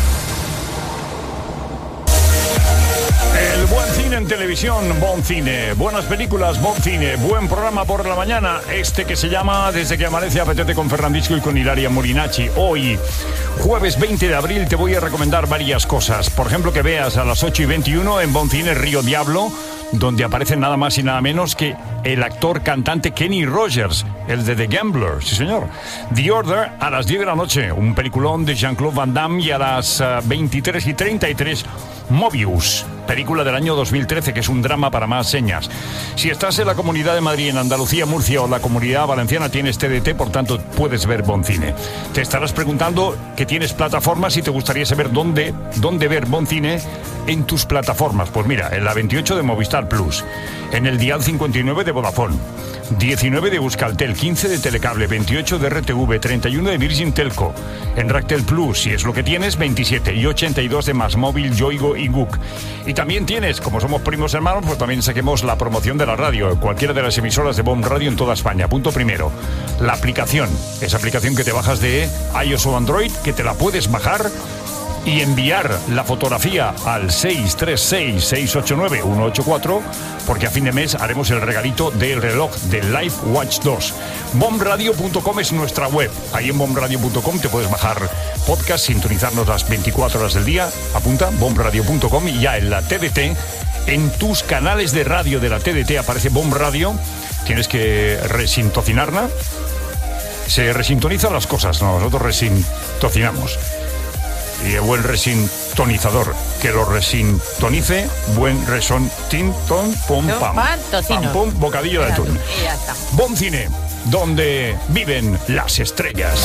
El buen cine en televisión, Bon Cine. Buenas películas, Bon Cine. Buen programa por la mañana, este que se llama Desde que amanece apetece con Fernandisco y con Hilaria Molinacci. Hoy, jueves 20 de abril, te voy a recomendar varias cosas. Por ejemplo, que veas a las 8:21 en Bon Cine Río Diablo, donde aparece nada más y nada menos que el actor cantante Kenny Rogers, el de The Gambler, sí señor. The Order a las 10 de la noche, un peliculón de Jean-Claude Van Damme, y a las 23:33 Mobius, película del año 2013, que es un drama para más señas. Si estás en la Comunidad de Madrid, en Andalucía, Murcia o la Comunidad Valenciana, tienes TDT, por tanto puedes ver Bon Cine. Te estarás preguntando que tienes plataformas y te gustaría saber dónde ver Bon Cine en tus plataformas. Pues mira, en la 28 de Movistar Plus, en el dial 59 de Vodafone, 19 de Euskaltel, 15 de Telecable, 28 de RTV, 31 de Virgin Telco, en Ractel Plus, si es lo que tienes, 27, y 82 de Más Móvil, Yoigo y Guk. Y también tienes, como somos primos hermanos, pues también saquemos la promoción de la radio, cualquiera de las emisoras de Bon Radio en toda España. Punto primero, la aplicación, esa aplicación que te bajas de iOS o Android, que te la puedes bajar y enviar la fotografía al 636-689-184, porque a fin de mes haremos el regalito del reloj de Life Watch 2. Bombradio.com es nuestra web. Ahí en bombradio.com te puedes bajar podcast, sintonizarnos las 24 horas del día. Apunta, bombradio.com, y ya en la TDT, en tus canales de radio de la TDT aparece Bomb Radio. Tienes que resintonizarla. Se resintonizan las cosas, no, nosotros resintocinamos. Y el buen resintonizador que lo resintonice, buen resontinton, pum, pam, pam, pum, bocadillo de atún. Y ya está. Bon Cine, donde viven las estrellas.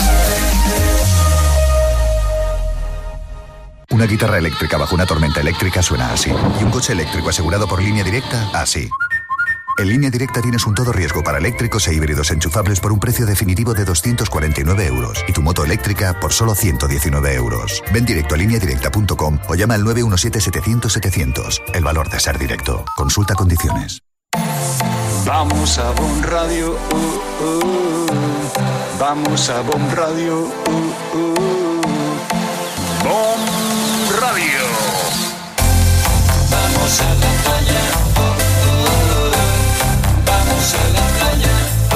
Una guitarra eléctrica bajo una tormenta eléctrica suena así. Y un coche eléctrico asegurado por Línea Directa, así. En Línea Directa tienes un todo riesgo para eléctricos e híbridos enchufables por un precio definitivo de 249 euros y tu moto eléctrica por solo 119 euros. Ven directo a lineadirecta.com o llama al 917-700-700. El valor de ser directo. Consulta condiciones. Vamos a Bon Radio. Vamos a Bon Radio. Bon Radio. Vamos a la playa. Vamos a la playa,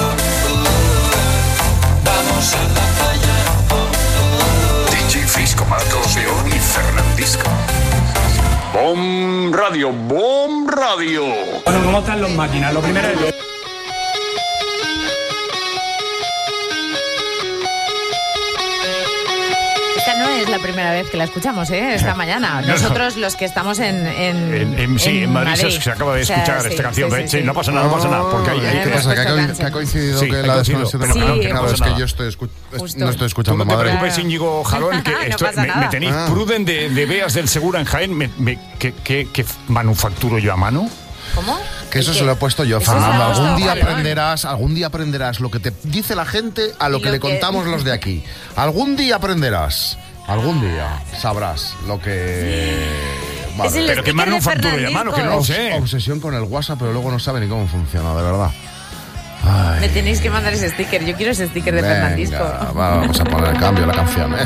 vamos a la playa. DJ Frisco Matos, León y Fernandisco. Bomb Radio, Bomb Radio. Bueno, ¿cómo están los máquinas? Lo primero es... Esta no es la primera vez que la escuchamos, esta mañana. Nosotros, los que estamos en Madrid se acaba de escuchar esta canción. Sí, no pasa nada, porque ¿qué pasa? ¿Que ha coincidido que la desconexión de la es que yo no estoy escuchando Madrid? No te preocupes, Íñigo Jalón, que me tenéis pruden de Beas del Segura en Jaén. ¿Qué manufacturo yo a mano? ¿Cómo? Que eso se lo he puesto yo, Fernando. Algún día aprenderás lo que te dice la gente a lo que le contamos los de aquí. Algún día aprenderás. Algún día sabrás lo que... Vale. Pero qué manufactura de mano, que no lo sé. Obsesión con el WhatsApp, pero luego no sabe ni cómo funciona, de verdad. Ay. Me tenéis que mandar ese sticker. Yo quiero ese sticker de Fernandisco. Vamos a poner el cambio, la canción.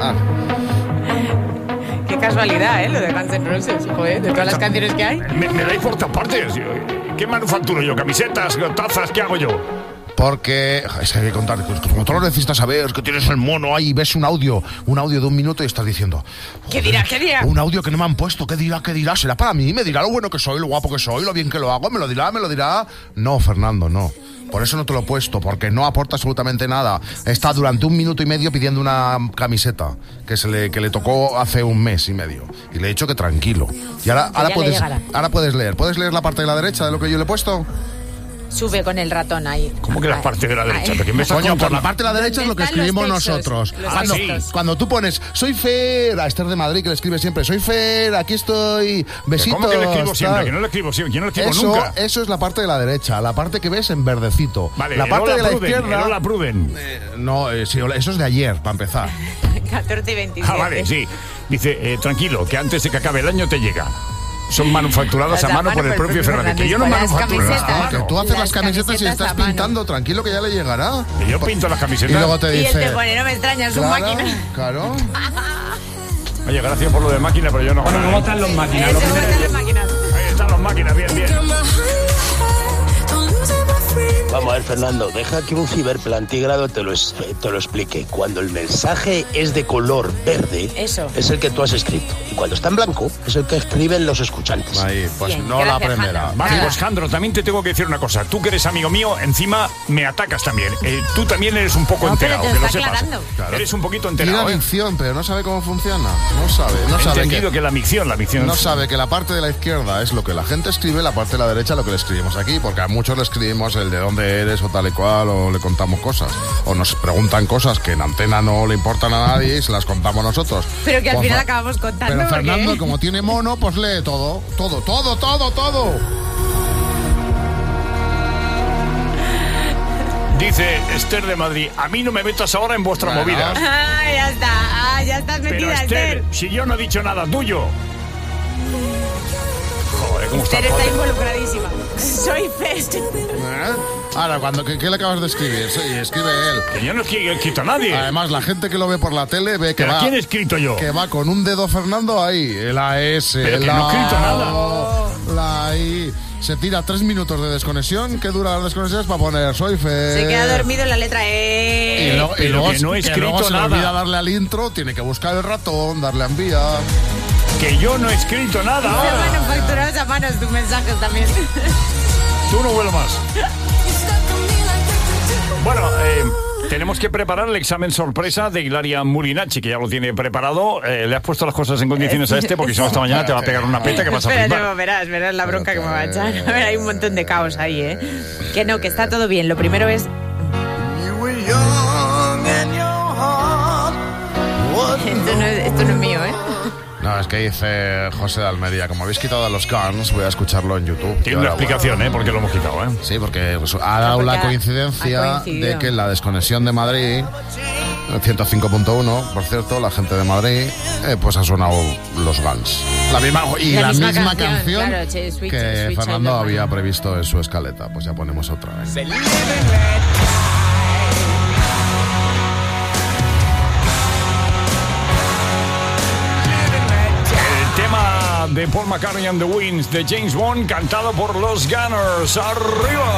Qué casualidad, lo de Guns N' Roses, joder, de todas las canciones que hay. Me dais por todas partes. ¿Qué manufacturo yo? ¿Camisetas, tazas? ¿Qué hago yo? Porque es que hay que contar, como tú lo necesitas saber, que tienes el mono ahí, ves un audio de 1 minuto y estás diciendo... ¿Qué dirá? Un audio que no me han puesto, ¿qué dirá? ¿Será para mí? ¿Me dirá lo bueno que soy, lo guapo que soy, lo bien que lo hago? ¿Me lo dirá? No, Fernando, no. Por eso no te lo he puesto, porque no aporta absolutamente nada. Está durante 1 minuto y medio pidiendo una camiseta que le tocó hace 1 mes y medio. Y le he dicho que tranquilo. Y ahora puedes leer. ¿Puedes leer la parte de la derecha de lo que yo le he puesto? Sube con el ratón ahí. ¿Cómo que la parte de la derecha? Coño, por la parte de la derecha es lo que escribimos nosotros. Cuando tú pones, soy Fer, a Esther de Madrid, que le escribe siempre, soy Fer, aquí estoy, besitos. ¿Cómo que le escribo siempre? Que no le escribo siempre, yo no le escribo nunca. Eso es la parte de la derecha, la parte que ves en verdecito. Vale, la parte de la izquierda... la Pruden. Sí, eso es de ayer, para empezar. 14 y 27. Vale, sí. Dice, tranquilo, que antes de que acabe el año te llega. Son manufacturadas a mano por el propio Fernández. Que yo no manufacturo nada. Que tú haces las camisetas y estás pintando, tranquilo que ya le llegará. Que yo pinto las camisetas. Y luego te dice... Y él te pone, no me extrañas, un máquina. Claro. Oye, gracias por lo de máquina, pero yo no... Bueno, ¿cómo están los máquinas? Ahí están los máquinas, bien. Vamos a ver, Fernando, deja que un ciberplantígrado te lo explique. Cuando el mensaje es de color verde, es el que tú has escrito. Y cuando está en blanco, es el que escriben los escuchantes. Ahí, pues bien, no la aprenderá. Vale, pues Jandro, también te tengo que decir una cosa. Tú que eres amigo mío, encima me atacas también. Tú también eres un poco enterado, que lo sepas. Claro. Eres un poquito enterado. Tiene micción, pero no sabe cómo funciona. No sabe. Entendido que la micción... No sabe que la parte de la izquierda es lo que la gente escribe, la parte de la derecha lo que le escribimos aquí, porque a muchos le escribimos el de dónde eres o tal y cual, o le contamos cosas, o nos preguntan cosas que en antena no le importan a nadie y se las contamos nosotros. Pero que al final acabamos contando. Pero Fernando, como tiene mono, pues lee todo. Dice Esther de Madrid, a mí no me metas ahora en vuestra movida. Ya está, ya estás metida, pero Esther, si yo no he dicho nada tuyo. Joder, ¿cómo está? Esther está involucradísima. Soy Fest. Ahora, ¿qué le acabas de escribir? Sí, escribe él. Que yo no he escrito a nadie. Además, la gente que lo ve por la tele ve que ¿Pero va... quién he escrito yo? Que va con un dedo Fernando ahí, la S, Pero que no he escrito nada. La I... Se tira 3 minutos de desconexión. ¿Qué dura las desconexiones para poner soy Fer? Se queda dormido en la letra E. Y luego que no he escrito se nada. le olvida darle al intro, tiene que buscar el ratón, darle a enviar. Que yo no he escrito nada. Manufacturados a manos tus mensajes también. Tú no vuelvas más. Bueno, tenemos que preparar el examen sorpresa de Hilaria Mulinacci, que ya lo tiene preparado. Le has puesto las cosas en condiciones a este, porque si no, esta mañana te va a pegar una peta que vas a flipar. Espérate, verás la bronca que me va a echar. A ver, hay un montón de caos ahí, ¿eh? Que no, que está todo bien. Lo primero es... Esto no es mío, ¿eh? No, es que dice José de Almería, como habéis quitado a los Guns, voy a escucharlo en YouTube. Tiene una explicación, ¿eh? Por qué lo hemos quitado, ¿eh? Sí, porque pues, ha dado la coincidencia de que en la desconexión de Madrid, 105.1, por cierto, la gente de Madrid, pues ha sonado los Guns. La misma canción claro, que Fernando había previsto en su escaleta. Pues ya ponemos otra vez. Tema de Paul McCartney and the Winds de James Bond, cantado por los Gunners. ¡Arriba!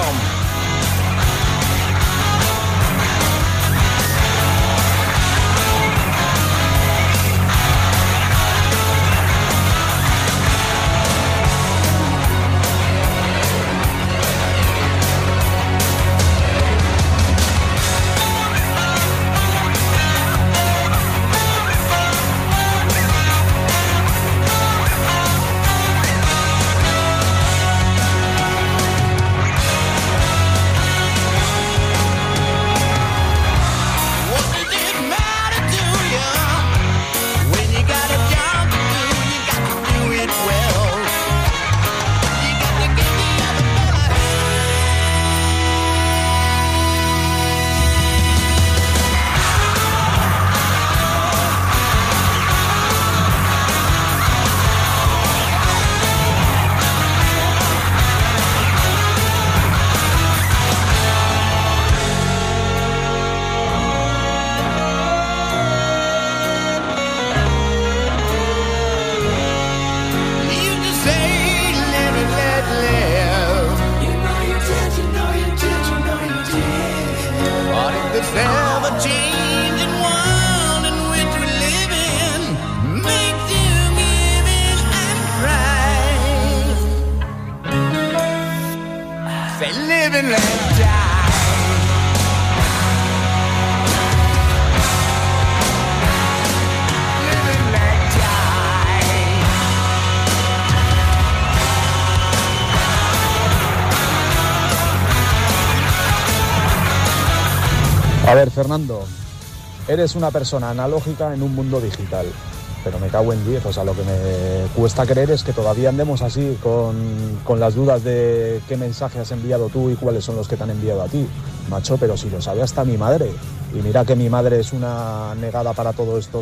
A ver, Fernando, eres una persona analógica en un mundo digital, pero me cago en 10, o sea, lo que me cuesta creer es que todavía andemos así con las dudas de qué mensaje has enviado tú y cuáles son los que te han enviado a ti, macho, pero si lo sabe hasta mi madre, y mira que mi madre es una negada para todo esto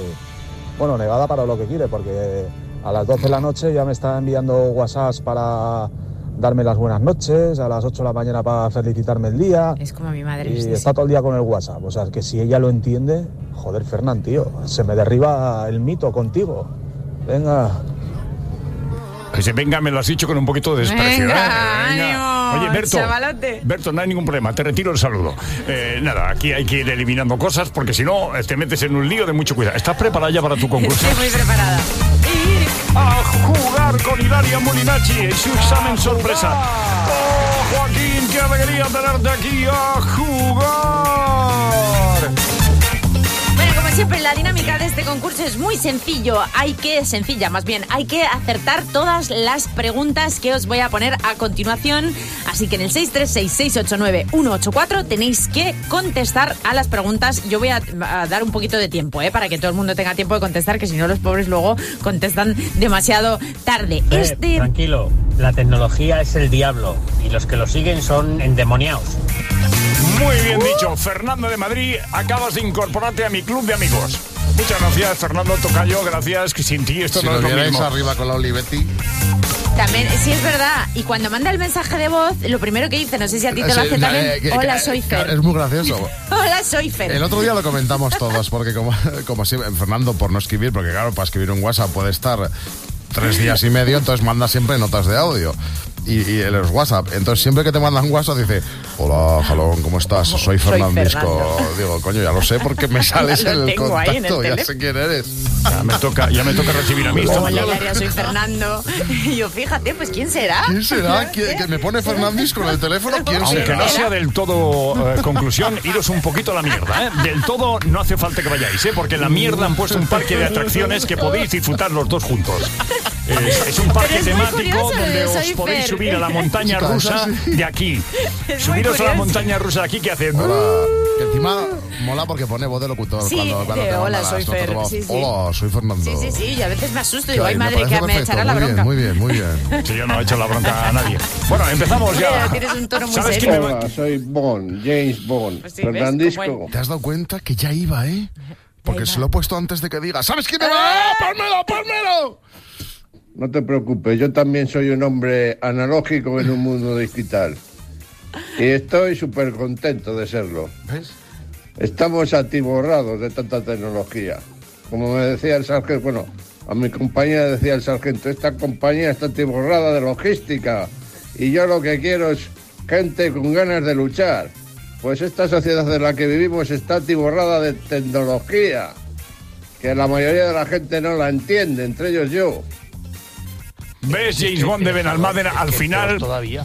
bueno, negada para lo que quiere, porque a las 12 de la noche ya me está enviando WhatsApps para darme las buenas noches, a las 8 de la mañana para felicitarme el día. Es como mi madre. Y está todo el día con el WhatsApp. O sea, que si ella lo entiende, joder, Fernán, tío, se me derriba el mito contigo. Venga. Ese venga me lo has dicho con un poquito de desprecio. Venga. Oye, Berto, chavalote. Berto, no hay ningún problema, te retiro el saludo. Nada, aquí hay que ir eliminando cosas porque si no te metes en un lío de mucho cuidado. ¿Estás preparada ya para tu concurso? Estoy muy preparada. A jugar con Hilaria Mulinacci en su examen sorpresa. ¡Oh, Joaquín, qué alegría tenerte aquí a jugar! Bueno, como siempre, la dinámica de este concurso es muy sencilla, hay que acertar todas las preguntas que os voy a poner a continuación. Así que en el 636-689-184 tenéis que contestar a las preguntas. Yo voy a dar un poquito de tiempo, para que todo el mundo tenga tiempo de contestar, que si no los pobres luego contestan demasiado tarde. Tranquilo, la tecnología es el diablo y los que lo siguen son endemoniados. Muy bien dicho, Fernando de Madrid, acabas de incorporarte a mi club de amigos. Muchas gracias, Fernando Tocayo, gracias, que sin ti esto si no es lo mismo. Arriba con la Olivetti. También, sí, es verdad. Y cuando manda el mensaje de voz, lo primero que dice, no sé si a ti te lo hace también, hola, soy Fer. Es muy gracioso. Hola, soy Fer. El otro día lo comentamos todos, porque como siempre, Fernando, por no escribir, porque claro, para escribir un WhatsApp puede estar 3 días y medio, entonces manda siempre notas de audio. Y en los WhatsApp. Entonces, siempre que te mandan WhatsApp, dice: hola, Jalón, ¿cómo estás? Soy Fernandisco. Digo, coño, ya lo sé porque me sales en el contacto, ya sé quién eres. Ya me toca recibir a mí. Hola, Hilaria, soy Fernando. Y yo, fíjate, pues ¿quién será? ¿Quién será? Que me pone Fernandisco en el teléfono. ¿Quién será? Aunque no sea del todo conclusión, iros un poquito a la mierda, ¿eh? Del todo no hace falta que vayáis, ¿eh? Porque en la mierda han puesto un parque de atracciones que podéis disfrutar los dos juntos. Es un parque temático donde os podéis subir a la montaña rusa de aquí. Subiros a la montaña rusa de aquí, ¿qué hacen? Que encima mola porque pone voz de locutor. Sí, cuando te hola, soy Fer. Sí. Hola, soy Fernando. Sí, y a veces me asusto y digo, ay, madre, que me echará la bronca. Muy bien. Sí, yo no he hecho la bronca a nadie. Bueno, empezamos ya. Tienes un tono muy ¿Sabes serio. Hola, soy Bond, James Bond, Pues sí, Fernandisco. ¿Te has dado cuenta que ya iba, Porque se lo he puesto antes de que diga, ¿sabes quién me va? ¡Pálmelo! No te preocupes, yo también soy un hombre analógico en un mundo digital. Y estoy súper contento de serlo. ¿Ves? Estamos atiborrados de tanta tecnología. Como me decía el sargento, bueno, a mi compañía decía el sargento, esta compañía está atiborrada de logística. Y yo lo que quiero es gente con ganas de luchar. Pues esta sociedad en la que vivimos está atiborrada de tecnología. Que la mayoría de la gente no la entiende, entre ellos yo. ¿Ves, James Bond de Benalmádena al final? Todavía.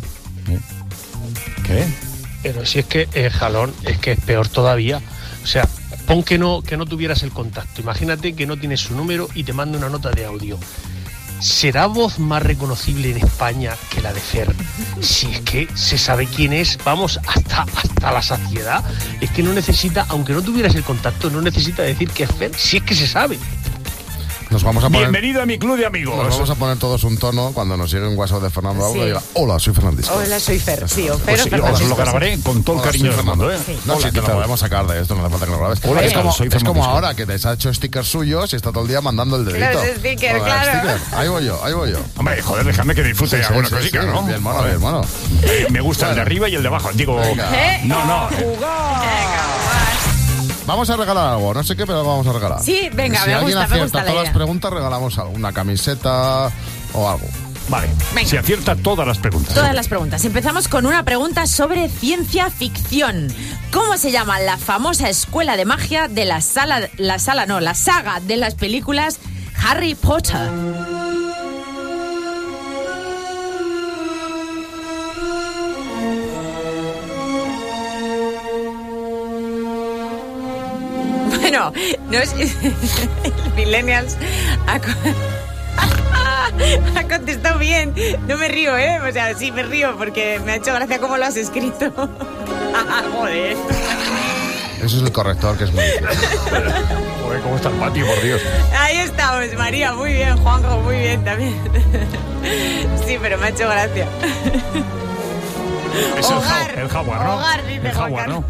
¿Qué? Pero si es que, Jalón, es que es peor todavía. O sea, pon que no tuvieras el contacto. Imagínate que no tienes su número y te manda una nota de audio. ¿Será voz más reconocible en España que la de Fer? Si es que se sabe quién es, vamos, hasta la saciedad. Es que no necesita, aunque no tuvieras el contacto, no necesita decir que es Fer, si es que se sabe. Nos vamos a poner, bienvenido a mi club de amigos. Nos vamos a poner todos un tono cuando nos llegue un WhatsApp de Fernando Aulo y diga: hola, soy Fernandisco. Hola, soy Fer. Sí, o Fer pues o sí, Fernandisco. os lo grabaré con todo el cariño del mundo, ¿eh? Sí. No, si te lo podemos sacar de esto, no hace falta que lo grabes. Hola, es como ahora que te has hecho stickers suyos y está todo el día mandando el dedito. Claro, sticker, claro. Ahí voy yo. Hombre, joder, déjame que disfrute alguna cosita, ¿no? Bien, mono. Me gusta el de arriba y el de abajo. Digo, no. Vamos a regalar algo, no sé qué, pero vamos a regalar. Sí, venga, si me alguien gusta acierta la todas idea. las preguntas, regalamos algo, una camiseta o algo. Vale, venga. Si acierta todas las preguntas. Todas las preguntas. Empezamos con una pregunta sobre ciencia ficción. ¿Cómo se llama la famosa escuela de magia de la saga de las películas Harry Potter? Bueno, no es... el Millennials ha contestado bien. No me río, O sea, sí me río porque me ha hecho gracia cómo lo has escrito. Joder. Eso es el corrector, que es muy difícil. Joder, ¿cómo está el patio, por Dios? Ahí estamos, María, muy bien. Juanjo, muy bien también. Sí, pero me ha hecho gracia. Es el jaguar, ¿no? Hogar, dice el jaguar, ¿no?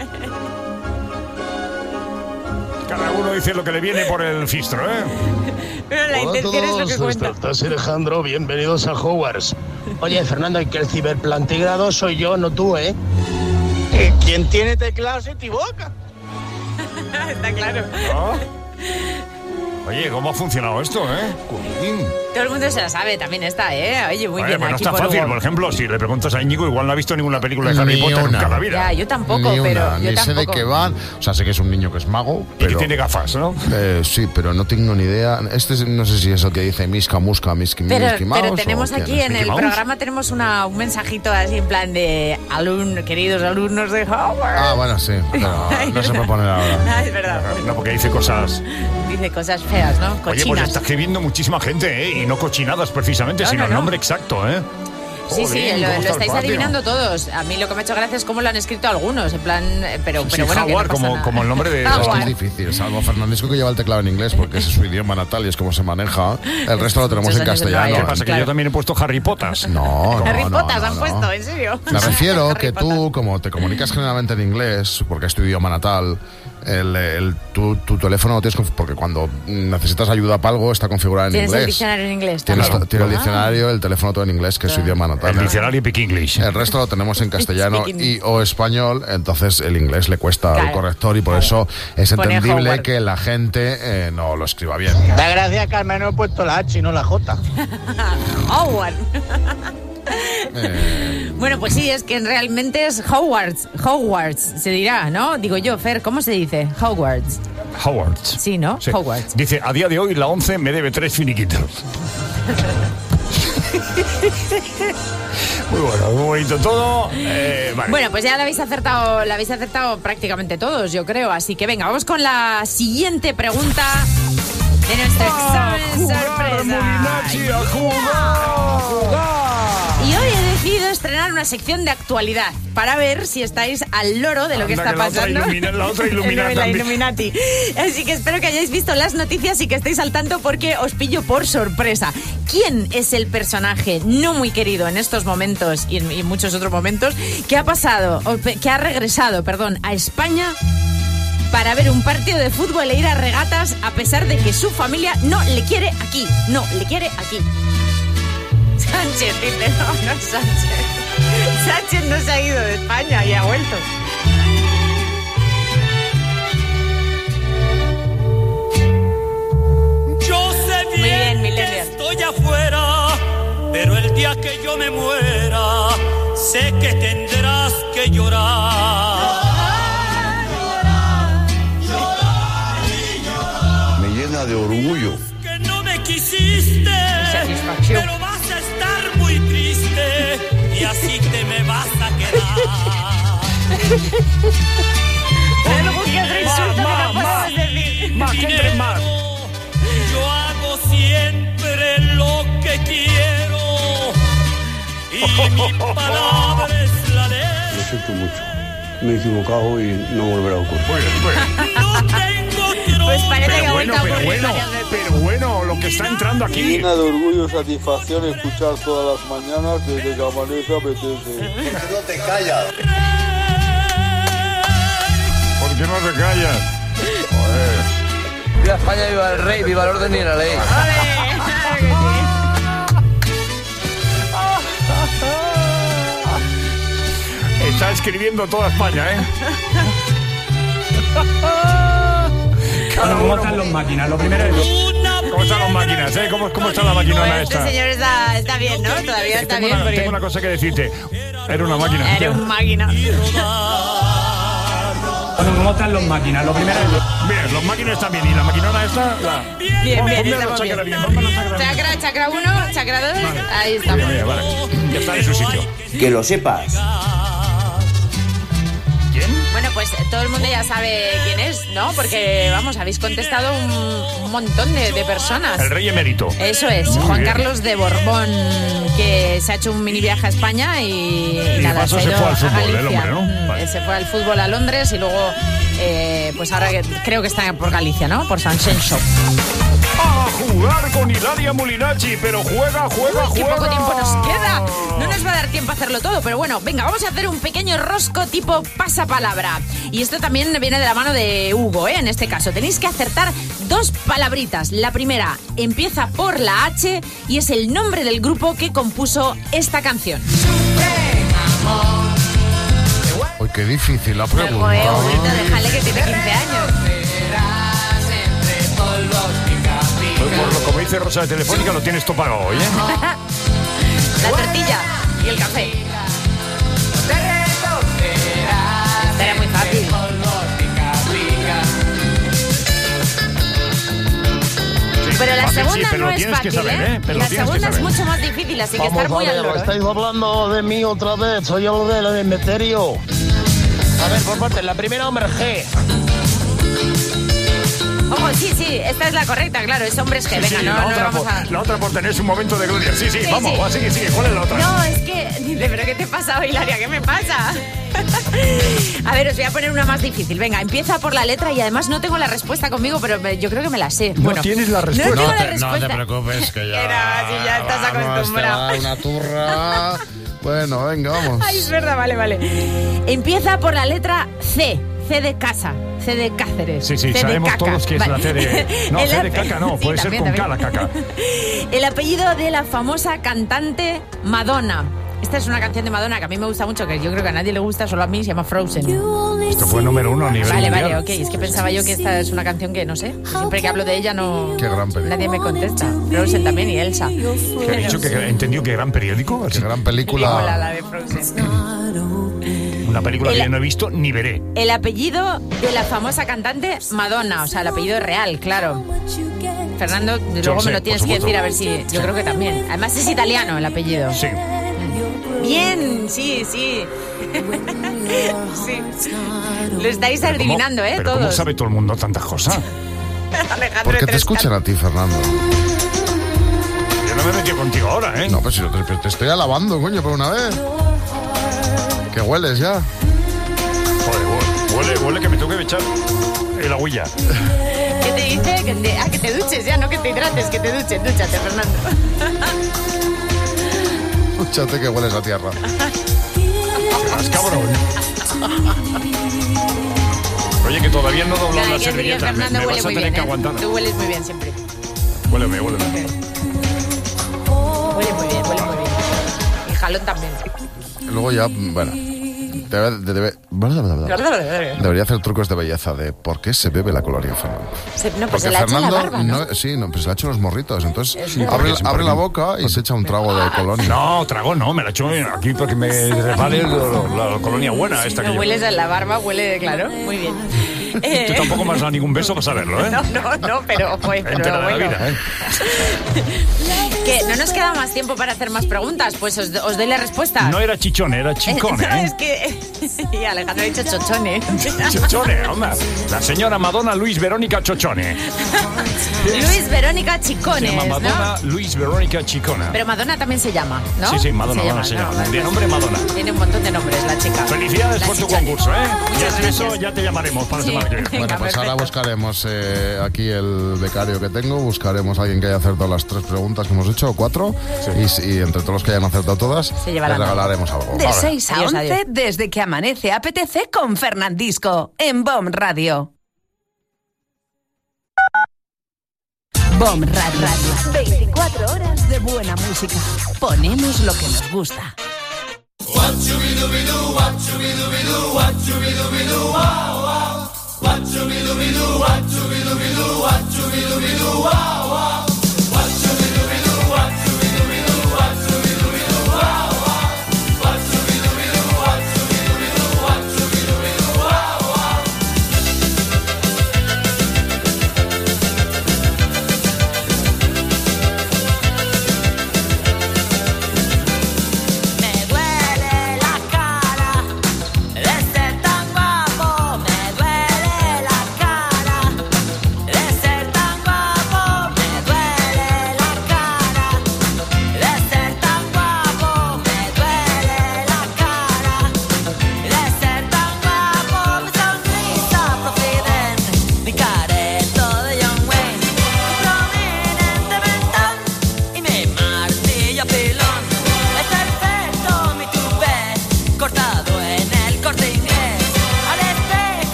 Cada uno dice lo que le viene por el fistro, Pero la intención es lo que cuenta. Estás Alejandro, bienvenidos a Hogwarts. Oye, Fernando, y que el ciberplantígrado soy yo, no tú, Quien tiene teclado se equivoca. Está claro. ¿No? Oye, ¿cómo ha funcionado esto, Todo el mundo se la sabe también esta, Oye, muy bien. Pero no aquí está fácil, por ejemplo, si le preguntas a Íñigo, igual no ha visto ninguna película de Harry Potter nunca en la vida. Ya, yo tampoco, pero ni sé de qué van. O sea, sé que es un niño que es mago, pero... Y que tiene gafas, ¿no? Sí, pero no tengo ni idea. No sé si es el que dice Miska, Muska, Miski Mouse. Pero tenemos aquí en el programa tenemos un mensajito así en plan de queridos alumnos de Hogwarts. Ah, bueno, sí. Pero no se puede poner ahora. Es verdad. No, porque dice cosas... Dice cosas feas, ¿no? Cochinas. Oye, pues está escribiendo muchísima gente, y no cochinadas precisamente, sino el nombre exacto, Sí, Joder, lo estáis adivinando todos. A mí lo que me ha hecho gracia es cómo lo han escrito algunos, en plan, pero sí, bueno, Jaguar, que no pasa nada. como el nombre de... Es que es difícil, salvo Fernandisco, que lleva el teclado en inglés porque ese es su idioma natal y es como se maneja. El resto lo tenemos en castellano. ¿Qué pasa? Que yo también he puesto Harry Potter. No. Harry Potter han puesto, ¿en serio? Me refiero que tú, como te comunicas generalmente en inglés, porque es tu idioma natal, tu teléfono lo tienes porque cuando necesitas ayuda para algo está configurado en inglés. Tienes el diccionario en inglés. Tiene el diccionario, el teléfono todo en inglés, que es su idioma natal. El diccionario Pick English. El resto lo tenemos en castellano o español, entonces el inglés le cuesta al corrector y por eso es entendible que la gente no lo escriba bien. Da gracias que al menos he puesto la H y no la J. Howard. Bueno, pues sí, es que realmente es Hogwarts se dirá, ¿no? Digo yo, Fer, ¿cómo se dice? Hogwarts. Sí, ¿no? Sí. Hogwarts. Dice, a día de hoy la 11 me debe 3 finiquitos. Muy bueno, muy bonito todo. Vale. Bueno, pues ya la habéis acertado prácticamente todos, yo creo. Así que venga, vamos con la siguiente pregunta de nuestro examen sorpresa. Molinachi, a jugar. Y hoy he decidido estrenar una sección de actualidad para ver si estáis al loro de lo que está pasando. La otra Illuminati. Así que espero que hayáis visto las noticias y que estéis al tanto porque os pillo por sorpresa. ¿Quién es el personaje no muy querido en estos momentos y en muchos otros momentos que ha regresado a España para ver un partido de fútbol e ir a regatas a pesar de que su familia no le quiere aquí? Sánchez dice, no es Sánchez. Sánchez no se ha ido de España y ha vuelto. Yo sé bien que estoy afuera, pero el día que yo me muera, sé que tendrás que llorar. Me llena de orgullo. Que no me quisiste, pero vas a estar muy triste y así te me vas a quedar. Más. Yo hago siempre lo que quiero y mi palabra es la ley. Lo siento mucho. Me he equivocado y no volverá a ocurrir. No tengo trono. Pues parece que ha vuelto a ocurrir. Pero bueno, lo que está entrando aquí. Llena de orgullo y satisfacción escuchar todas las mañanas desde que amanece apetece. ¿Por qué no te callas? ¿Por qué no te callas? Joder. Viva España, viva el rey, viva el orden y la ley. Está escribiendo toda España, ¿eh? ¿Cómo están los máquinas? Lo primero es... ¿Cómo están las máquinas, eh? ¿Cómo está la maquinona esta? Este señor está bien, ¿no? Todavía está bien. Tengo una cosa que decirte. Era una máquina. Era una máquina. ¿Cómo están los máquinas? Lo primero es... Bien, los máquinas están bien. ¿Y la maquinona esta? Bien, estamos bien. Chakra 1, chakra 2, ahí estamos. Vale. Ya está en su sitio. Que lo sepas. Bueno, pues todo el mundo ya sabe quién es, ¿no? Porque, vamos, habéis contestado un montón de personas. El rey emérito. Eso es, Juan Carlos de Borbón, que se ha hecho un mini viaje a España y nada, se ha ido fue al fútbol, a Galicia. El hombre, ¿no? Vale. Se fue al fútbol a Londres y luego, pues ahora creo que está por Galicia, ¿no? Por San Xenxo. A jugar con Hilaria Molinachi, pero juega. Qué poco tiempo nos queda. No nos va a dar tiempo a hacerlo todo, pero bueno, venga, vamos a hacer un pequeño rosco tipo pasapalabra. Y esto también viene de la mano de Hugo, en este caso. Tenéis que acertar 2 palabritas. La primera empieza por la H y es el nombre del grupo que compuso esta canción. Uy, qué difícil la pregunta. Joder, déjale que tiene 15 años. Como dice Rosa de Telefónica, lo tienes todo pagado hoy, ¿eh? La tortilla y el café. Era muy fácil. Pero la segunda no es fácil, ¿eh? La segunda es mucho más difícil, así que estar muy al loro. Estáis hablando de mí otra vez, soy el del Emeterio. A ver, por parte, la primera, hombre G. Ojo, sí, esta es la correcta, claro, es hombres G. Venga, no vamos a... La otra por tener un momento de gloria. Sí, vamos, sigue. ¿Cuál es la otra? No, es que... Dice, ¿pero qué te pasa, Hilaria? ¿Qué me pasa? A ver, os voy a poner una más difícil. Venga, empieza por la letra y además no tengo la respuesta conmigo, pero yo creo que me la sé. No tienes la respuesta. No te preocupes, que ya... Si ya estás acostumbrado. Una turra... Bueno, venga, vamos. Ay, es verdad, vale. Empieza por la letra C. C de casa. C de Cáceres. Sí, C de sabemos caca. todos que es la C de... No, C de caca no, Sí, puede ser también, con K la caca. El apellido de la famosa cantante Madonna. Esta es una canción de Madonna que a mí me gusta mucho, que yo creo que a nadie le gusta, solo a mí, se llama Frozen. Esto fue número 1 a nivel mundial. Vale, ok. Es que pensaba yo que esta es una canción que, no sé, siempre que hablo de ella no... Qué gran película. Nadie me contesta. Frozen también y Elsa. ¿Qué ha dicho? ¿Que entendió que gran periódico? Qué gran película. La de Frozen. Una película que yo no he visto ni veré. El apellido de la famosa cantante Madonna, o sea, el apellido real, claro. Fernando, luego me lo tienes que decir a ver si... Yo creo que también. Además es italiano el apellido. Sí. Bien, sí. Sí. Lo estáis adivinando, ¿Pero todos. cómo sabe todo el mundo tantas cosas? Alejandro ¿Por qué te Tres escuchan a ti, Fernando? Yo no me he metido contigo ahora, ¿eh? No, pues si te estoy alabando, coño, por una vez. Que hueles ya. Joder, huele que me tengo que echar el agüilla. ¿Qué te dice? Que te duches ya, no que te hidrates, que te duches. Dúchate, Fernando. Dúchate que hueles a tierra. Serás cabrón. Oye, que todavía no he doblado la servilleta. Me vas a tener que aguantar. Tú hueles muy bien siempre. Huéleme. Huele muy bien. Y Jalón también. Luego ya, bueno... Debería hacer trucos de belleza de por qué se bebe la colonia Fernando. No, pues Porque se la ha hecho en la barba, ¿no? Pues se la ha hecho en los morritos. Entonces abre la boca y se echa un trago de colonia. No, trago no, me la echo aquí para que me resbale la colonia buena esta que no yo. hueles a la barba, huele, claro, muy bien. Tú tampoco me has dado ningún beso para saberlo, ¿eh? No, pero bueno. Entera de la vida, ¿eh? Que no nos queda más tiempo para hacer más preguntas, pues os doy la respuesta. No era chichone, era chicone, ¿eh? Es que... Y Alejandro ha dicho chochone. Chochone, hombre. La señora Madonna Luis Verónica Chochone. Luis Verónica Chicones, se llama Madonna, ¿no? Luis Verónica Chicona. Pero Madonna también se llama, ¿no? Sí, Madonna se llama. De nombre Madonna. Tiene un montón de nombres la chica. Felicidades por tu concurso, ¿eh? Muchas gracias. Ya te llamaremos para la semana que viene. Bueno, pues ahora buscaremos aquí el becario que tengo, buscaremos a alguien que haya acertado las 3 preguntas que hemos hecho, o 4, y entre todos los que hayan acertado todas, les regalaremos algo. De 6 a 11, desde que amanece apetece con Fernandisco, en BOM Radio. BOM Radio. 24 horas de buena música. Ponemos lo que nos gusta.